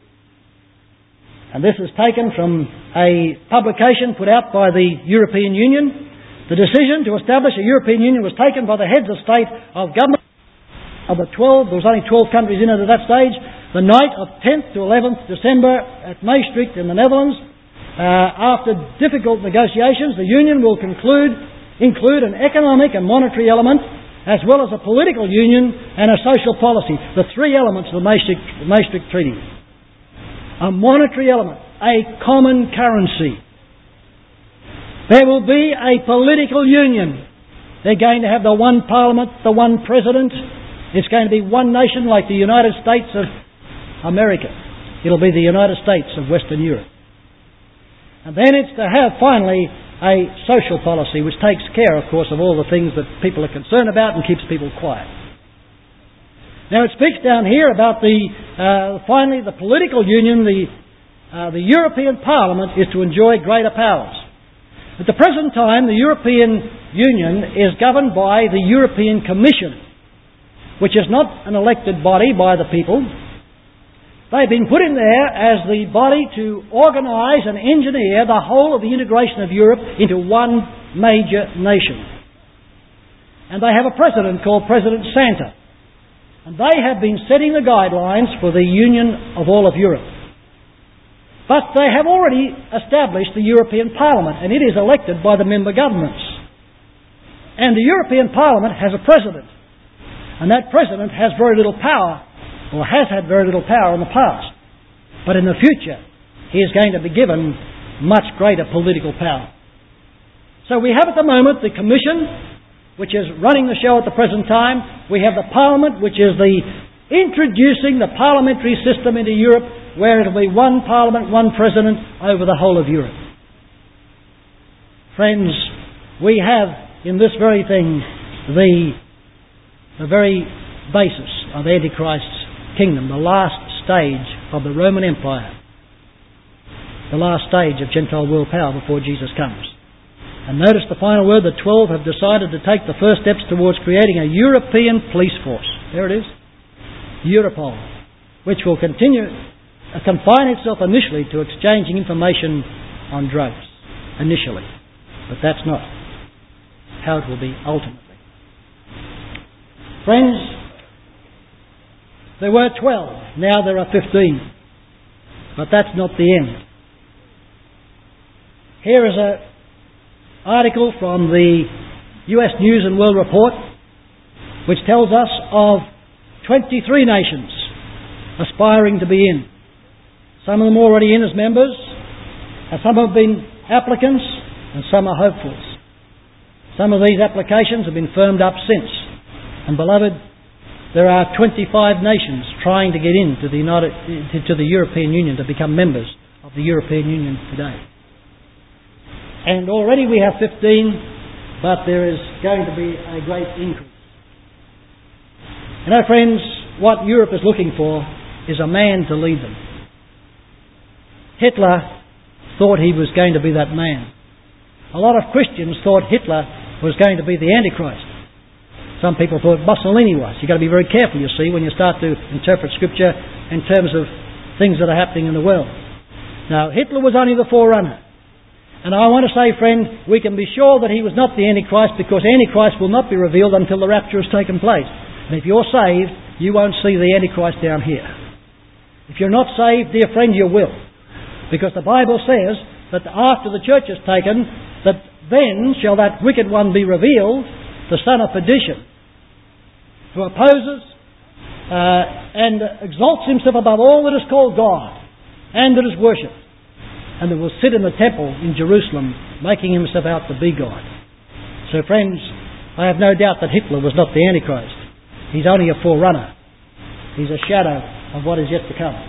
And this is taken from a publication put out by the European Union. The decision to establish a European Union was taken by the heads of state of government of the twelve, there was only twelve countries in it at that stage, the night of tenth to eleventh December at Maastricht in the Netherlands. Uh, after difficult negotiations, the Union will conclude, include an economic and monetary element, as well as a political union and a social policy, the three elements of the Maastricht, Maastricht Treaty. A monetary element, a common currency. There will be a political union. They're going to have the one parliament, the one president. It's going to be one nation like the United States of America. It'll be the United States of Western Europe. And then it's to have, finally, a social policy which takes care, of course, of all the things that people are concerned about and keeps people quiet. Now, it speaks down here about the, uh, finally, the political union. The, uh, the European Parliament is to enjoy greater powers. At the present time, the European Union is governed by the European Commission, which is not an elected body by the people. They've been put in there as the body to organise and engineer the whole of the integration of Europe into one major nation. And they have a president called President Santa. And they have been setting the guidelines for the union of all of Europe. But they have already established the European Parliament, and it is elected by the member governments. And the European Parliament has a president. And that president has very little power, or has had very little power in the past. But in the future, he is going to be given much greater political power. So we have at the moment the Commission, which is running the show at the present time. We have the Parliament, which is the introducing the parliamentary system into Europe, where it will be one Parliament, one President over the whole of Europe. Friends, we have in this very thing the, the very basis of Antichrist's kingdom, the last stage of the Roman Empire, the last stage of Gentile world power before Jesus comes. And notice the final word, the twelve have decided to take the first steps towards creating a European police force. There it is. Europol, which will continue, uh, confine itself initially to exchanging information on drugs, initially. But that's not how it will be ultimately. Friends, there were twelve, now there are fifteen. But that's not the end. Here is an article from the U S News and World Report, which tells us of twenty-three nations aspiring to be in. Some of them already in as members, and some have been applicants, and some are hopefuls. Some of these applications have been firmed up since. And beloved, there are twenty-five nations trying to get into the United, to the European Union, to become members of the European Union today. And already we have fifteen, but there is going to be a great increase. You know, friends, what Europe is looking for is a man to lead them. Hitler thought he was going to be that man. A lot of Christians thought Hitler was going to be the Antichrist. Some people thought Mussolini was. You've got to be very careful, you see, when you start to interpret Scripture in terms of things that are happening in the world. Now, Hitler was only the forerunner. And I want to say, friend, we can be sure that he was not the Antichrist, because Antichrist will not be revealed until the rapture has taken place. And if you're saved, you won't see the Antichrist down here. If you're not saved, dear friend, you will. Because the Bible says that after the church is taken, that then shall that wicked one be revealed, the son of perdition, who opposes uh, and exalts himself above all that is called God and that is worshipped, and that will sit in the temple in Jerusalem, making himself out to be God. So friends, I have no doubt that Hitler was not the Antichrist. He's only a forerunner. He's a shadow of what is yet to come.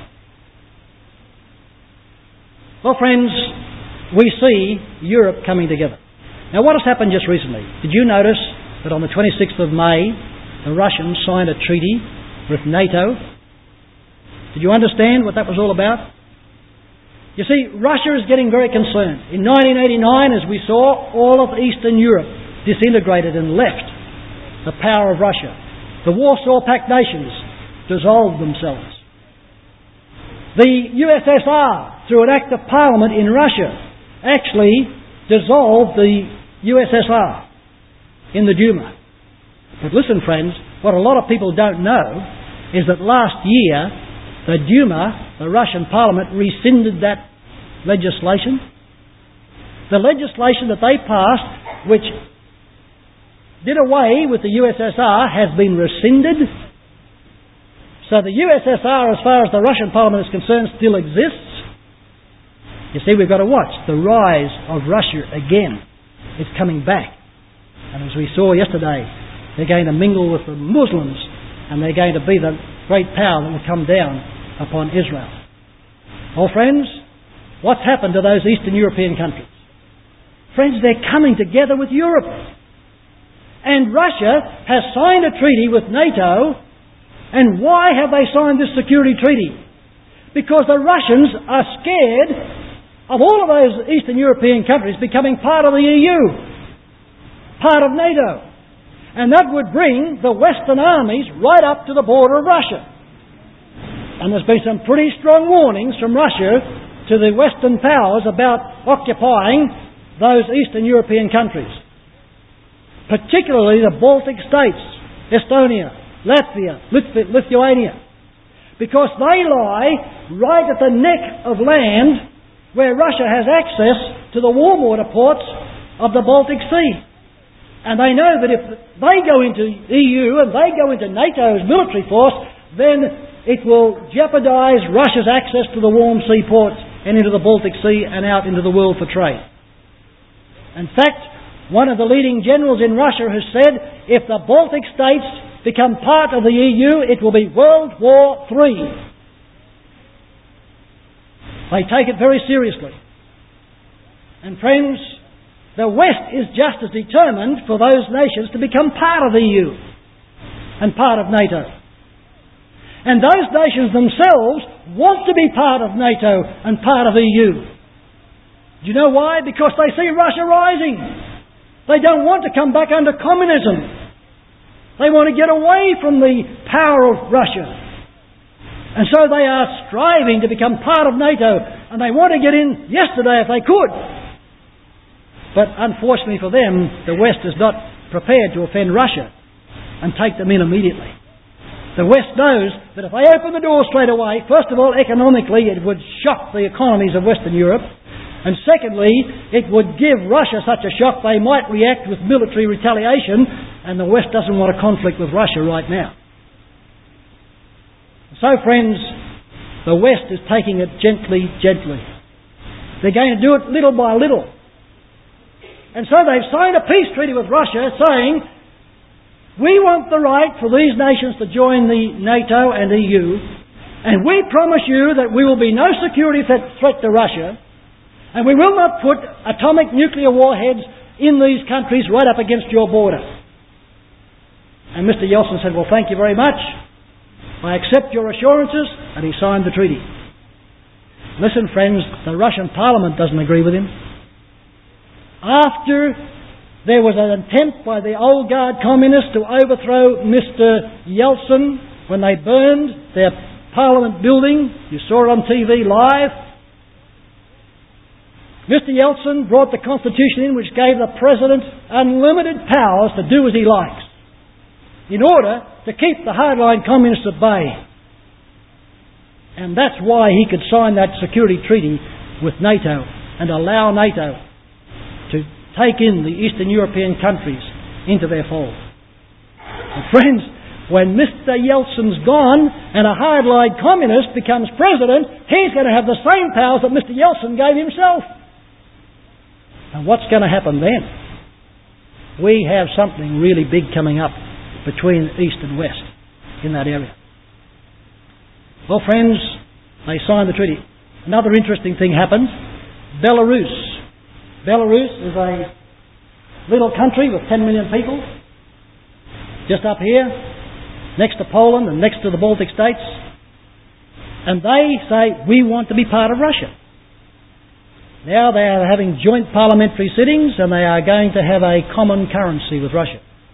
Well, friends, we see Europe coming together. Now, what has happened just recently? Did you notice that on the twenty-sixth of May, the Russians signed a treaty with NATO? Did you understand what that was all about? You see, Russia is getting very concerned. In nineteen eighty-nine, as we saw, all of Eastern Europe disintegrated and left the power of Russia. The Warsaw Pact nations dissolved themselves. The U S S R, through an act of Parliament in Russia, actually dissolved the U S S R in the Duma. But listen, friends, what a lot of people don't know is that last year the Duma, the Russian Parliament, rescinded that legislation. The legislation that they passed, which did away with the U S S R, has been rescinded. So the U S S R, as far as the Russian Parliament is concerned, still exists. You see, we've got to watch the rise of Russia again. It's coming back. And as we saw yesterday, they're going to mingle with the Muslims, and they're going to be the great power that will come down upon Israel. Well, friends, what's happened to those Eastern European countries? Friends, they're coming together with Europe. And Russia has signed a treaty with NATO. And why have they signed this security treaty? Because the Russians are scared of all of those Eastern European countries becoming part of the E U, part of NATO. And that would bring the Western armies right up to the border of Russia. And there's been some pretty strong warnings from Russia to the Western powers about occupying those Eastern European countries, particularly the Baltic states, Estonia, Latvia, Lith- Lithuania, because they lie right at the neck of land where Russia has access to the warm water ports of the Baltic Sea. And they know that if they go into E U and they go into NATO's military force, then it will jeopardise Russia's access to the warm seaports and into the Baltic Sea and out into the world for trade. In fact, one of the leading generals in Russia has said, if the Baltic states become part of the E U, it will be World War Three. They take it very seriously. And friends, the West is just as determined for those nations to become part of the E U and part of NATO. And those nations themselves want to be part of NATO and part of the E U. Do you know why? Because they see Russia rising. They don't want to come back under communism. They want to get away from the power of Russia. And so they are striving to become part of NATO, and they want to get in yesterday if they could. But unfortunately for them, the West is not prepared to offend Russia and take them in immediately. The West knows that if they open the door straight away, first of all, economically, it would shock the economies of Western Europe. And secondly, it would give Russia such a shock they might react with military retaliation, and the West doesn't want a conflict with Russia right now. So, friends, the West is taking it gently, gently. They're going to do it little by little. And so they've signed a peace treaty with Russia saying, we want the right for these nations to join the NATO and E U, and we promise you that we will be no security threat to Russia, and we will not put atomic nuclear warheads in these countries right up against your border. And Mister Yeltsin said, well, thank you very much. I accept your assurances, and he signed the treaty. Listen, friends, the Russian Parliament doesn't agree with him. After there was an attempt by the old guard communists to overthrow Mister Yeltsin when they burned their Parliament building, you saw it on T V live, Mister Yeltsin brought the Constitution in which gave the President unlimited powers to do as he likes in order to keep the hardline communists at bay. And that's why he could sign that security treaty with NATO and allow NATO to take in the Eastern European countries into their fold. And friends, when Mister Yeltsin's gone and a hardline communist becomes president, he's going to have the same powers that Mister Yeltsin gave himself. And what's going to happen then? We have something really big coming up between East and West in that area. Well, friends, they signed the treaty. Another interesting thing happens. Belarus. Belarus is a little country with ten million people, just up here, next to Poland and next to the Baltic states. And they say, we want to be part of Russia. Now they are having joint parliamentary sittings, and they are going to have a common currency with Russia.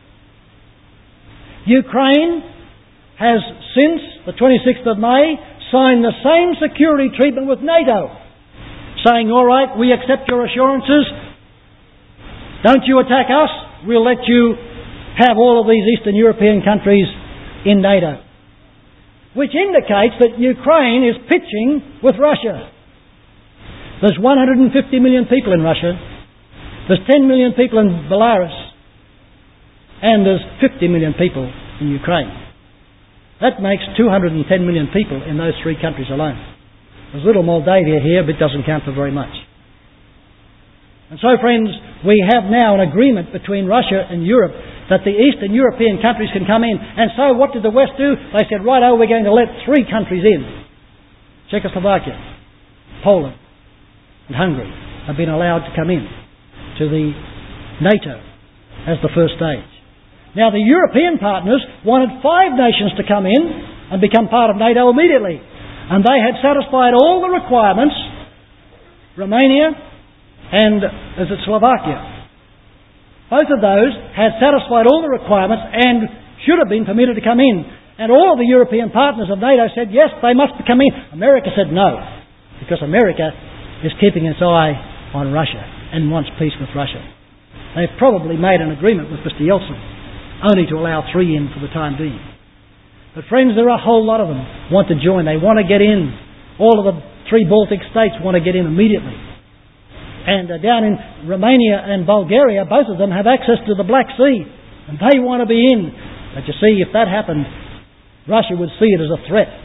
Ukraine has, since the twenty-sixth of May, signed the same security treatment with NATO, saying, all right, we accept your assurances. Don't you attack us. We'll let you have all of these Eastern European countries in NATO. Which indicates that Ukraine is pitching with Russia. There's one hundred fifty million people in Russia. There's ten million people in Belarus. And there's fifty million people in Ukraine. That makes two hundred ten million people in those three countries alone. There's little Moldavia here, but it doesn't count for very much. And so, friends, we have now an agreement between Russia and Europe that the Eastern European countries can come in. And so what did the West do? They said, right, oh, we're going to let three countries in. Czechoslovakia, Poland, and Hungary have been allowed to come in to the NATO as the first stage. Now the European partners wanted five nations to come in and become part of NATO immediately. And they had satisfied all the requirements, Romania and is it Slovakia. Both of those had satisfied all the requirements and should have been permitted to come in. And all of the European partners of NATO said, yes, they must come in. America said no, because America is keeping its eye on Russia and wants peace with Russia. They've probably made an agreement with Mister Yeltsin, only to allow three in for the time being. But friends, there are a whole lot of them want to join. They want to get in. All of the three Baltic states want to get in immediately. And uh, down in Romania and Bulgaria, both of them have access to the Black Sea, and they want to be in. But you see, if that happened, Russia would see it as a threat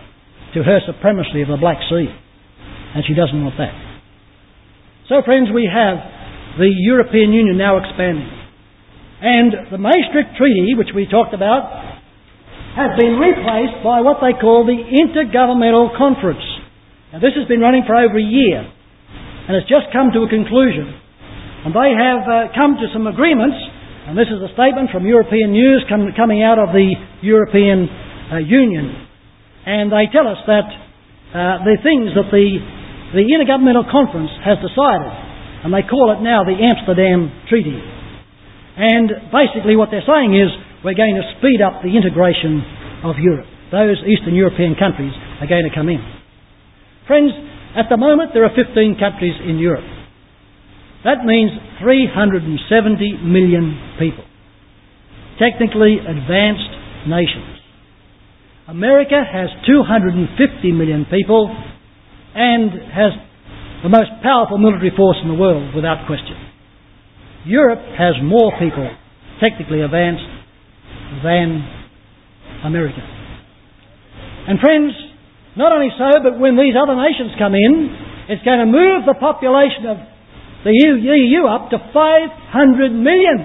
to her supremacy of the Black Sea. And she doesn't want that. So, friends, we have the European Union now expanding. And the Maastricht Treaty, which we talked about, has been replaced by what they call the Intergovernmental Conference. Now, this has been running for over a year, and it's just come to a conclusion. And they have uh, come to some agreements, and this is a statement from European News com- coming out of the European uh, Union. And they tell us that uh, the things that the, the Intergovernmental Conference has decided, and they call it now the Amsterdam Treaty. And basically what they're saying is we're going to speed up the integration of Europe. Those Eastern European countries are going to come in. Friends, at the moment there are fifteen countries in Europe. That means three hundred seventy million people. Technically advanced nations. America has two hundred fifty million people and has the most powerful military force in the world, without question. Europe has more people, technically advanced, than America. And friends, not only so, but when these other nations come in, it's going to move the population of the E U up to five hundred million.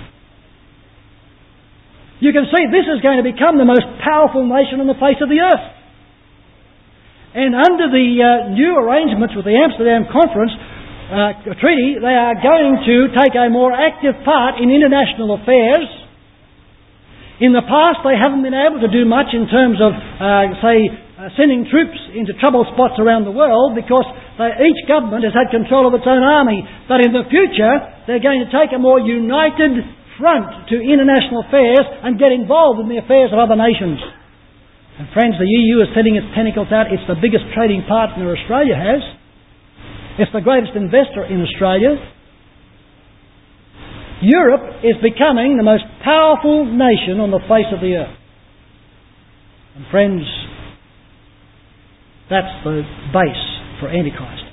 You can see this is going to become the most powerful nation on the face of the earth. And under the uh, new arrangements with the Amsterdam Conference uh, Treaty, they are going to take a more active part in international affairs. In the past, they haven't been able to do much in terms of, uh, say, uh, sending troops into trouble spots around the world because they, each government has had control of its own army. But in the future, they're going to take a more united front to international affairs and get involved in the affairs of other nations. And friends, the E U is setting its tentacles out. It's the biggest trading partner Australia has. It's the greatest investor in Australia. Europe is becoming the most powerful nation on the face of the earth. And friends, that's the base for Antichrist.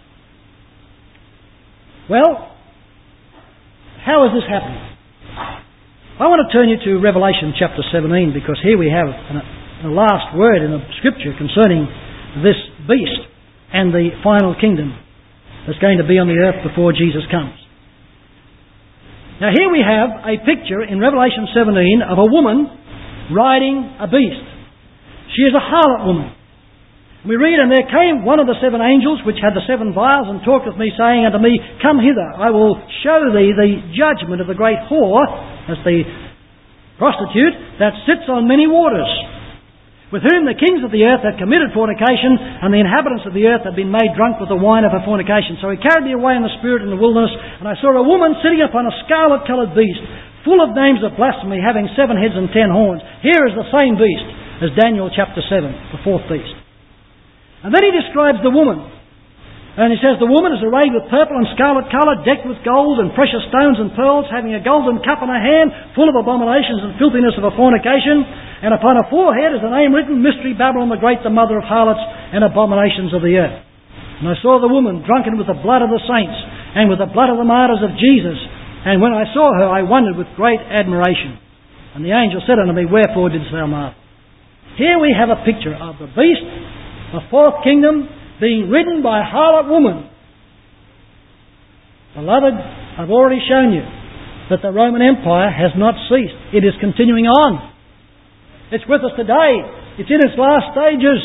Well, how is this happening? I want to turn you to Revelation chapter seventeen, because here we have an the last word in the Scripture concerning this beast and the final kingdom that's going to be on the earth before Jesus comes. Now here we have a picture in Revelation seventeen of a woman riding a beast. She is a harlot woman. We read, and there came one of the seven angels which had the seven vials and talked with me, saying unto me, Come hither, I will show thee the judgment of the great whore, as the prostitute, that sits on many waters, with whom the kings of the earth had committed fornication, and the inhabitants of the earth had been made drunk with the wine of her fornication. So he carried me away in the spirit in the wilderness, and I saw a woman sitting upon a scarlet-coloured beast, full of names of blasphemy, having seven heads and ten horns. Here is the same beast as Daniel chapter seven, the fourth beast. And then he describes the woman. And he says, the woman is arrayed with purple and scarlet colour, decked with gold and precious stones and pearls, having a golden cup in her hand, full of abominations and filthiness of her fornication. And upon her forehead is a name written, Mystery Babylon the Great, the mother of harlots and abominations of the earth. And I saw the woman drunken with the blood of the saints and with the blood of the martyrs of Jesus. And when I saw her, I wondered with great admiration. And the angel said unto me, Wherefore didst thou marvel? Here we have a picture of the beast, the fourth kingdom, being ridden by a harlot woman. Beloved, I've already shown you that the Roman Empire has not ceased. It is continuing on. It's with us today. It's in its last stages.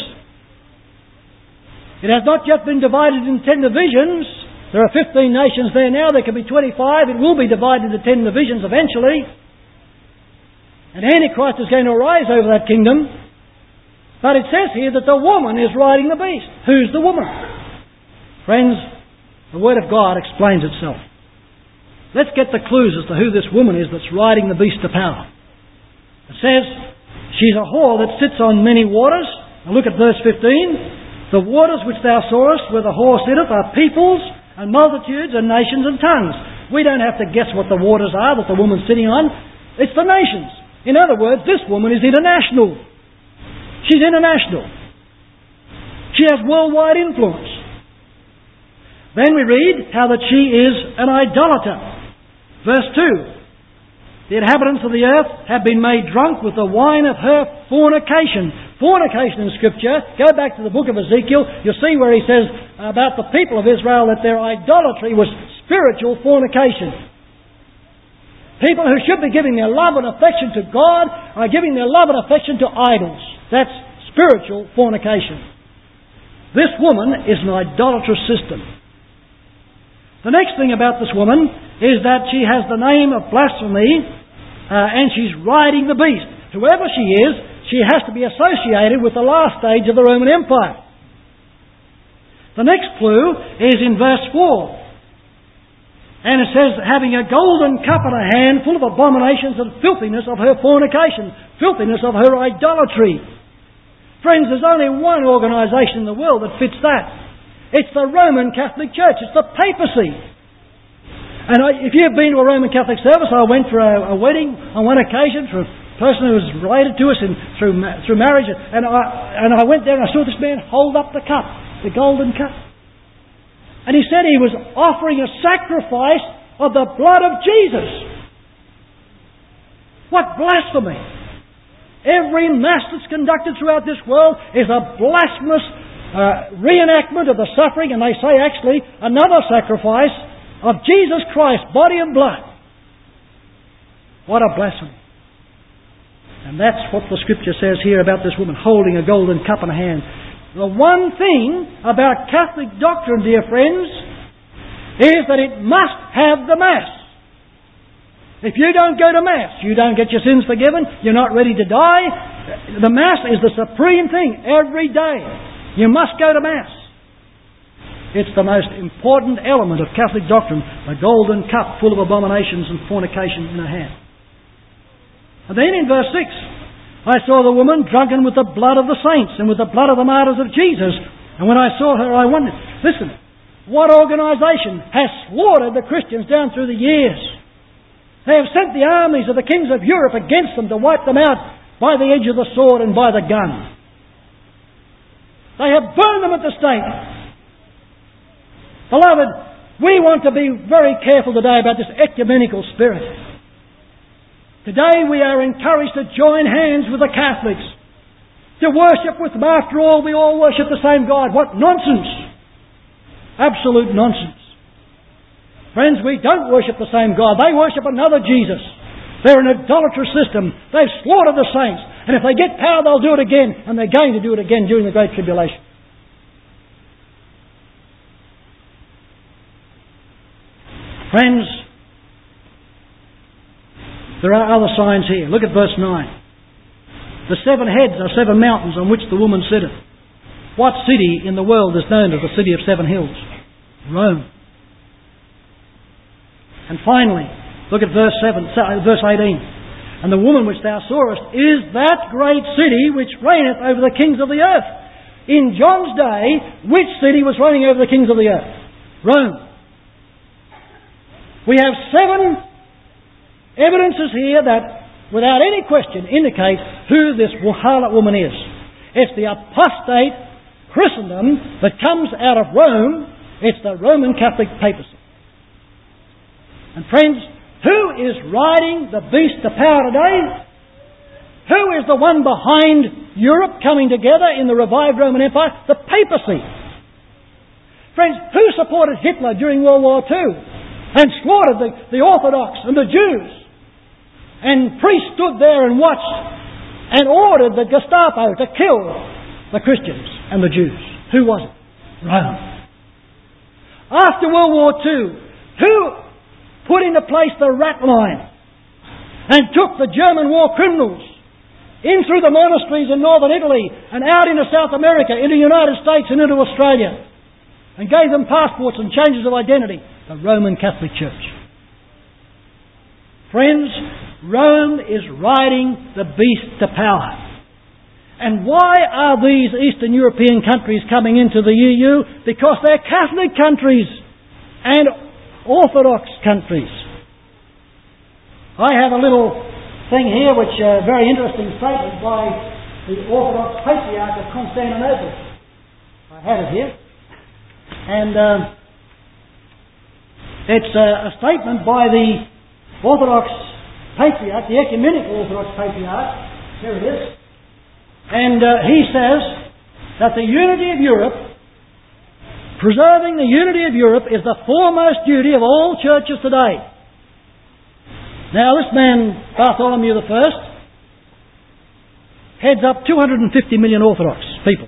It has not yet been divided into ten divisions. There are fifteen nations there now. There can be twenty-five. It will be divided into ten divisions eventually. And Antichrist is going to arise over that kingdom. But it says here that the woman is riding the beast. Who's the woman? Friends, the Word of God explains itself. Let's get the clues as to who this woman is that's riding the beast to power. It says, she's a whore that sits on many waters. Now look at verse fifteen. The waters which thou sawest where the whore sitteth are peoples and multitudes and nations and tongues. We don't have to guess what the waters are that the woman's sitting on. It's the nations. In other words, this woman is international. She's international. She has worldwide influence. Then we read how that she is an idolater. Verse two. The inhabitants of the earth have been made drunk with the wine of her fornication. fornication in Scripture, go back to the book of Ezekiel, you'll see where he says about the people of Israel that their idolatry was spiritual fornication. People who should be giving their love and affection to God are giving their love and affection to idols. That's spiritual fornication. This woman is an idolatrous system. The next thing about this woman is that she has the name of blasphemy uh, and she's riding the beast. Whoever she is, she has to be associated with the last stage of the Roman Empire. The next clue is in verse four. And it says, having a golden cup in her hand full of abominations and filthiness of her fornication, filthiness of her idolatry. Friends, there's only one organisation in the world that fits that. It's the Roman Catholic Church. It's the papacy. And I, if you've been to a Roman Catholic service, I went for a, a wedding on one occasion for a person who was related to us in, through through marriage, and I and I went there and I saw this man hold up the cup, the golden cup. And he said he was offering a sacrifice of the blood of Jesus. What blasphemy! Every Mass that's conducted throughout this world is a blasphemous uh, reenactment of the suffering, and they say actually another sacrifice of Jesus Christ, body and blood. What a blasphemy. And that's what the Scripture says here about this woman holding a golden cup in her hand. The one thing about Catholic doctrine, dear friends, is that it must have the Mass. If you don't go to Mass, you don't get your sins forgiven, you're not ready to die. The Mass is the supreme thing every day. You must go to Mass. It's the most important element of Catholic doctrine, the golden cup full of abominations and fornication in her hand. And then in verse six, I saw the woman drunken with the blood of the saints and with the blood of the martyrs of Jesus. And when I saw her, I wondered, listen, what organisation has slaughtered the Christians down through the years? They have sent the armies of the kings of Europe against them to wipe them out by the edge of the sword and by the gun. They have burned them at the stake. Beloved, we want to be very careful today about this ecumenical spirit. Today we are encouraged to join hands with the Catholics, to worship with them. After all, we all worship the same God. What nonsense! Absolute nonsense. Friends, we don't worship the same God. They worship another Jesus. They're an idolatrous system. They've slaughtered the saints. And if they get power, they'll do it again. And they're going to do it again during the Great Tribulation. Friends, there are other signs here. Look at verse nine. The seven heads are seven mountains on which the woman sitteth. What city in the world is known as the city of seven hills? Rome. And finally, look at verse seven, verse eighteen. And the woman which thou sawest is that great city which reigneth over the kings of the earth. In John's day, which city was reigning over the kings of the earth? Rome. We have seven evidences here that, without any question, indicate who this harlot woman is. It's the apostate Christendom that comes out of Rome. It's the Roman Catholic papacy. And friends, who is riding the beast to power today? Who is the one behind Europe coming together in the revived Roman Empire? The papacy. Friends, who supported Hitler during World War Two and slaughtered the, the Orthodox and the Jews? And priests stood there and watched and ordered the Gestapo to kill the Christians and the Jews. Who was it? Rome. After World War Two, who put into place the rat line and took the German war criminals in through the monasteries in northern Italy and out into South America, into the United States and into Australia, and gave them passports and changes of identity? The Roman Catholic Church. Friends, Rome is riding the beast to power. And why are these Eastern European countries coming into the E U? Because they're Catholic countries and Orthodox countries. I have a little thing here, which is a very interesting statement by the Orthodox Patriarch of Constantinople. I have it here. And um, it's a, a statement by the Orthodox Patriarch, the Ecumenical Orthodox Patriarch. Here it is. And uh, he says that the unity of Europe, preserving the unity of Europe, is the foremost duty of all churches today. Now this man, Bartholomew the First, heads up two hundred fifty million Orthodox people.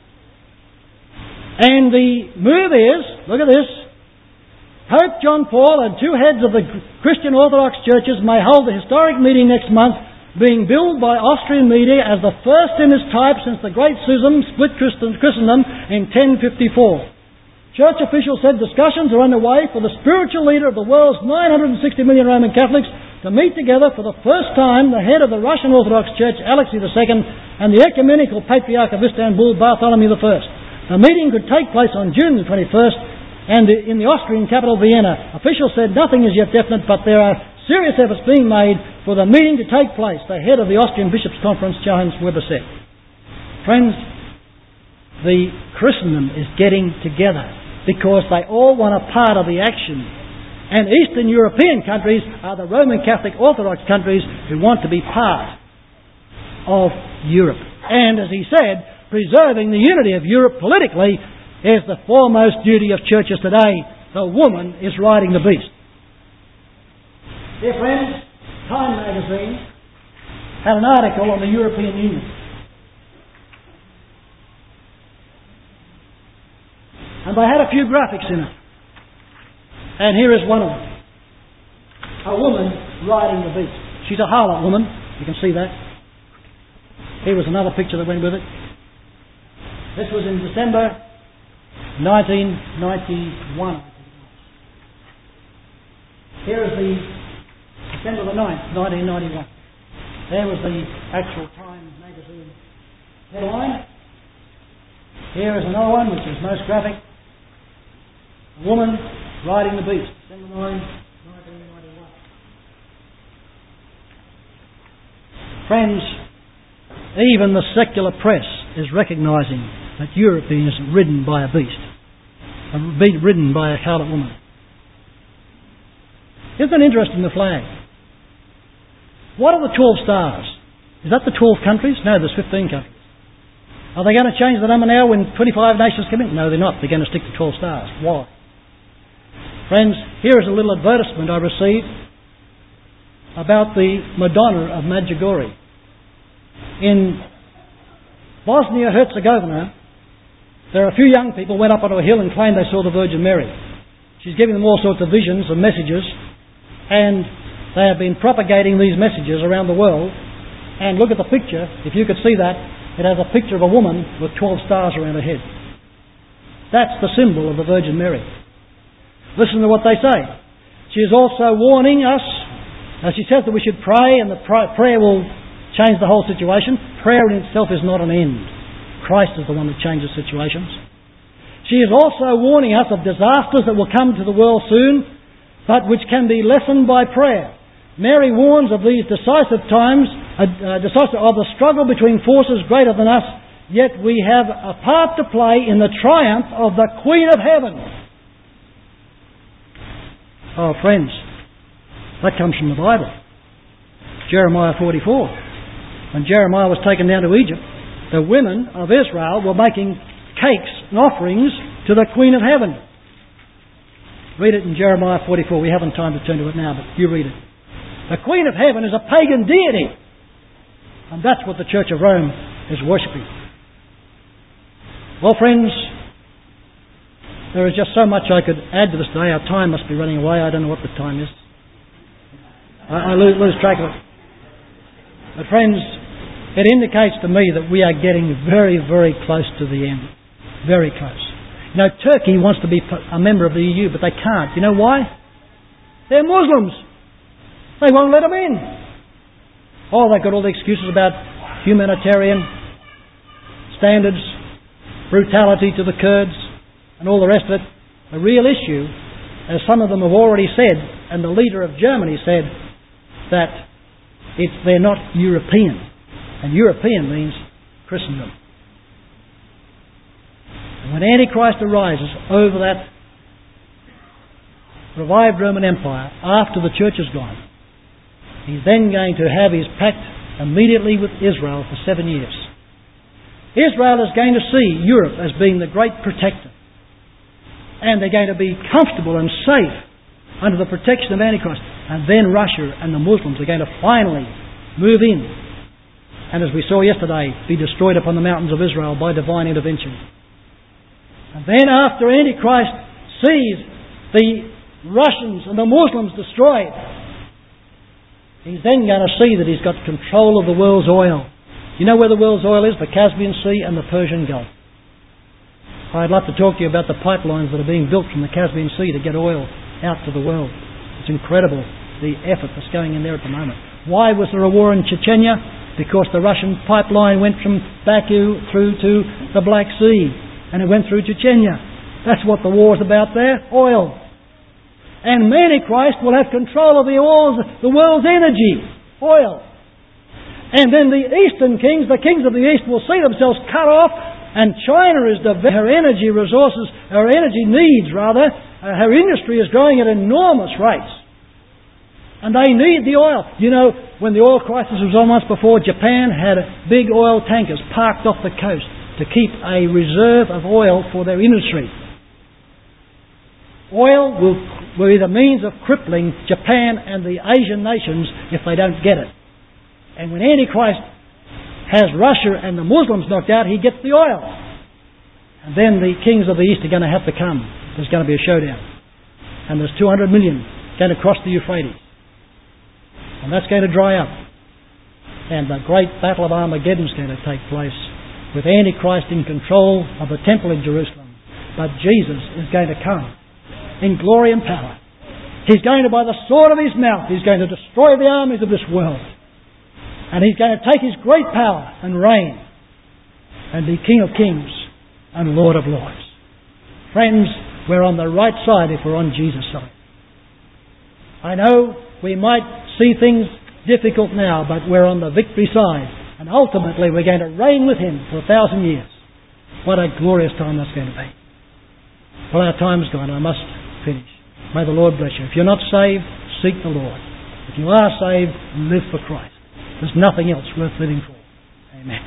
And the move is, look at this, Pope John Paul and two heads of the Christian Orthodox churches may hold a historic meeting next month, being billed by Austrian media as the first in its type since the Great Schism split Christendom in ten fifty-four. Church officials said discussions are underway for the spiritual leader of the world's nine hundred sixty million Roman Catholics to meet together for the first time the head of the Russian Orthodox Church, Alexei the Second, and the ecumenical Patriarch of Istanbul, Bartholomew the First. The meeting could take place on June the twenty-first and in the Austrian capital, Vienna. Officials said nothing is yet definite, but there are serious efforts being made for the meeting to take place, the head of the Austrian Bishops' Conference, Johannes Weber, said. Friends, the Christendom is getting together because they all want a part of the action. And Eastern European countries are the Roman Catholic Orthodox countries who want to be part of Europe. And as he said, preserving the unity of Europe politically is the foremost duty of churches today. The woman is riding the beast. Dear friends, Time magazine had an article on the European Union. And they had a few graphics in it. And here is one of them. A woman riding the beast. She's a harlot woman. You can see that. Here was another picture that went with it. This was in December nineteen ninety-one. Here is the December the ninth, nineteen ninety-one. There was the actual Time magazine headline. Here is another one, which is most graphic. A woman riding the beast, December ninth, nineteen ninety-one. Friends, even the secular press is recognising that Europe is ridden by a beast, being ridden by a harlot woman. Isn't it interesting, the flag? What are the twelve stars? Is that the twelve countries? No, there's fifteen countries. Are they going to change the number now when twenty-five nations come in? No, they're not. They're going to stick to twelve stars. Why? Friends, here is a little advertisement I received about the Madonna of Medjugorje. In Bosnia-Herzegovina, there are a few young people went up onto a hill and claimed they saw the Virgin Mary. She's giving them all sorts of visions and messages, and they have been propagating these messages around the world. And look at the picture. If you could see that, it has a picture of a woman with twelve stars around her head. That's the symbol of the Virgin Mary. Listen to what they say. She is also warning us, as she says that we should pray, and the prayer will change the whole situation. Prayer in itself is not an end. Christ is the one that changes situations. She is also warning us of disasters that will come to the world soon, but which can be lessened by prayer. Mary warns of these decisive times, uh, uh, decisive of the struggle between forces greater than us, yet we have a part to play in the triumph of the Queen of Heaven. Oh, friends, that comes from the Bible. Jeremiah forty-four. When Jeremiah was taken down to Egypt, the women of Israel were making cakes and offerings to the Queen of Heaven. Read it in Jeremiah forty-four. We haven't time to turn to it now, but you read it. The Queen of Heaven is a pagan deity. And that's what the Church of Rome is worshipping. Well, friends, there is just so much I could add to this today. Our time must be running away. I don't know what the time is. I, I lose, lose track of it. But friends, it indicates to me that we are getting very, very close to the end. Very close. You know, Turkey wants to be a member of the E U, but they can't. You know why? They're Muslims. They won't let them in. Oh, they've got all the excuses about humanitarian standards, brutality to the Kurds, and all the rest of it. The real issue, as some of them have already said, and the leader of Germany said, that it's they're not European. And European means Christendom. And when Antichrist arises over that revived Roman Empire after the church is gone, he's then going to have his pact immediately with Israel for seven years. Israel is going to see Europe as being the great protector. And they're going to be comfortable and safe under the protection of Antichrist. And then Russia and the Muslims are going to finally move in. And as we saw yesterday, be destroyed upon the mountains of Israel by divine intervention. And then after Antichrist sees the Russians and the Muslims destroyed, he's then going to see that he's got control of the world's oil. You know where the world's oil is? The Caspian Sea and the Persian Gulf. I'd love to talk to you about the pipelines that are being built from the Caspian Sea to get oil out to the world. It's incredible, the effort that's going in there at the moment. Why was there a war in Chechnya? Because the Russian pipeline went from Baku through to the Black Sea, and it went through Chechnya. That's what the war's about there, oil. And Antichrist will have control of the, oils, the world's energy, oil. And then the eastern kings, the kings of the east, will see themselves cut off, and China is the, her energy resources, her energy needs rather, uh, her industry is growing at enormous rates. And they need the oil. You know, when the oil crisis was on once before, Japan had big oil tankers parked off the coast to keep a reserve of oil for their industry. Oil will, will be the means of crippling Japan and the Asian nations if they don't get it. And when Antichrist has Russia and the Muslims knocked out, he gets the oil. And then the kings of the East are going to have to come. There's going to be a showdown. And there's two hundred million going to cross the Euphrates. And that's going to dry up. And the great battle of Armageddon is going to take place with Antichrist in control of the temple in Jerusalem. But Jesus is going to come in glory and power. He's going to, by the sword of his mouth, he's going to destroy the armies of this world. And he's going to take his great power and reign and be King of kings and Lord of lords. Friends, we're on the right side if we're on Jesus' side. I know we might see things difficult now, but we're on the victory side. And ultimately we're going to reign with him for a thousand years. What a glorious time that's going to be. Well, our time's gone. I must finish. May the Lord bless you. If you're not saved, seek the Lord. If you are saved, live for Christ. There's nothing else worth living for. Amen.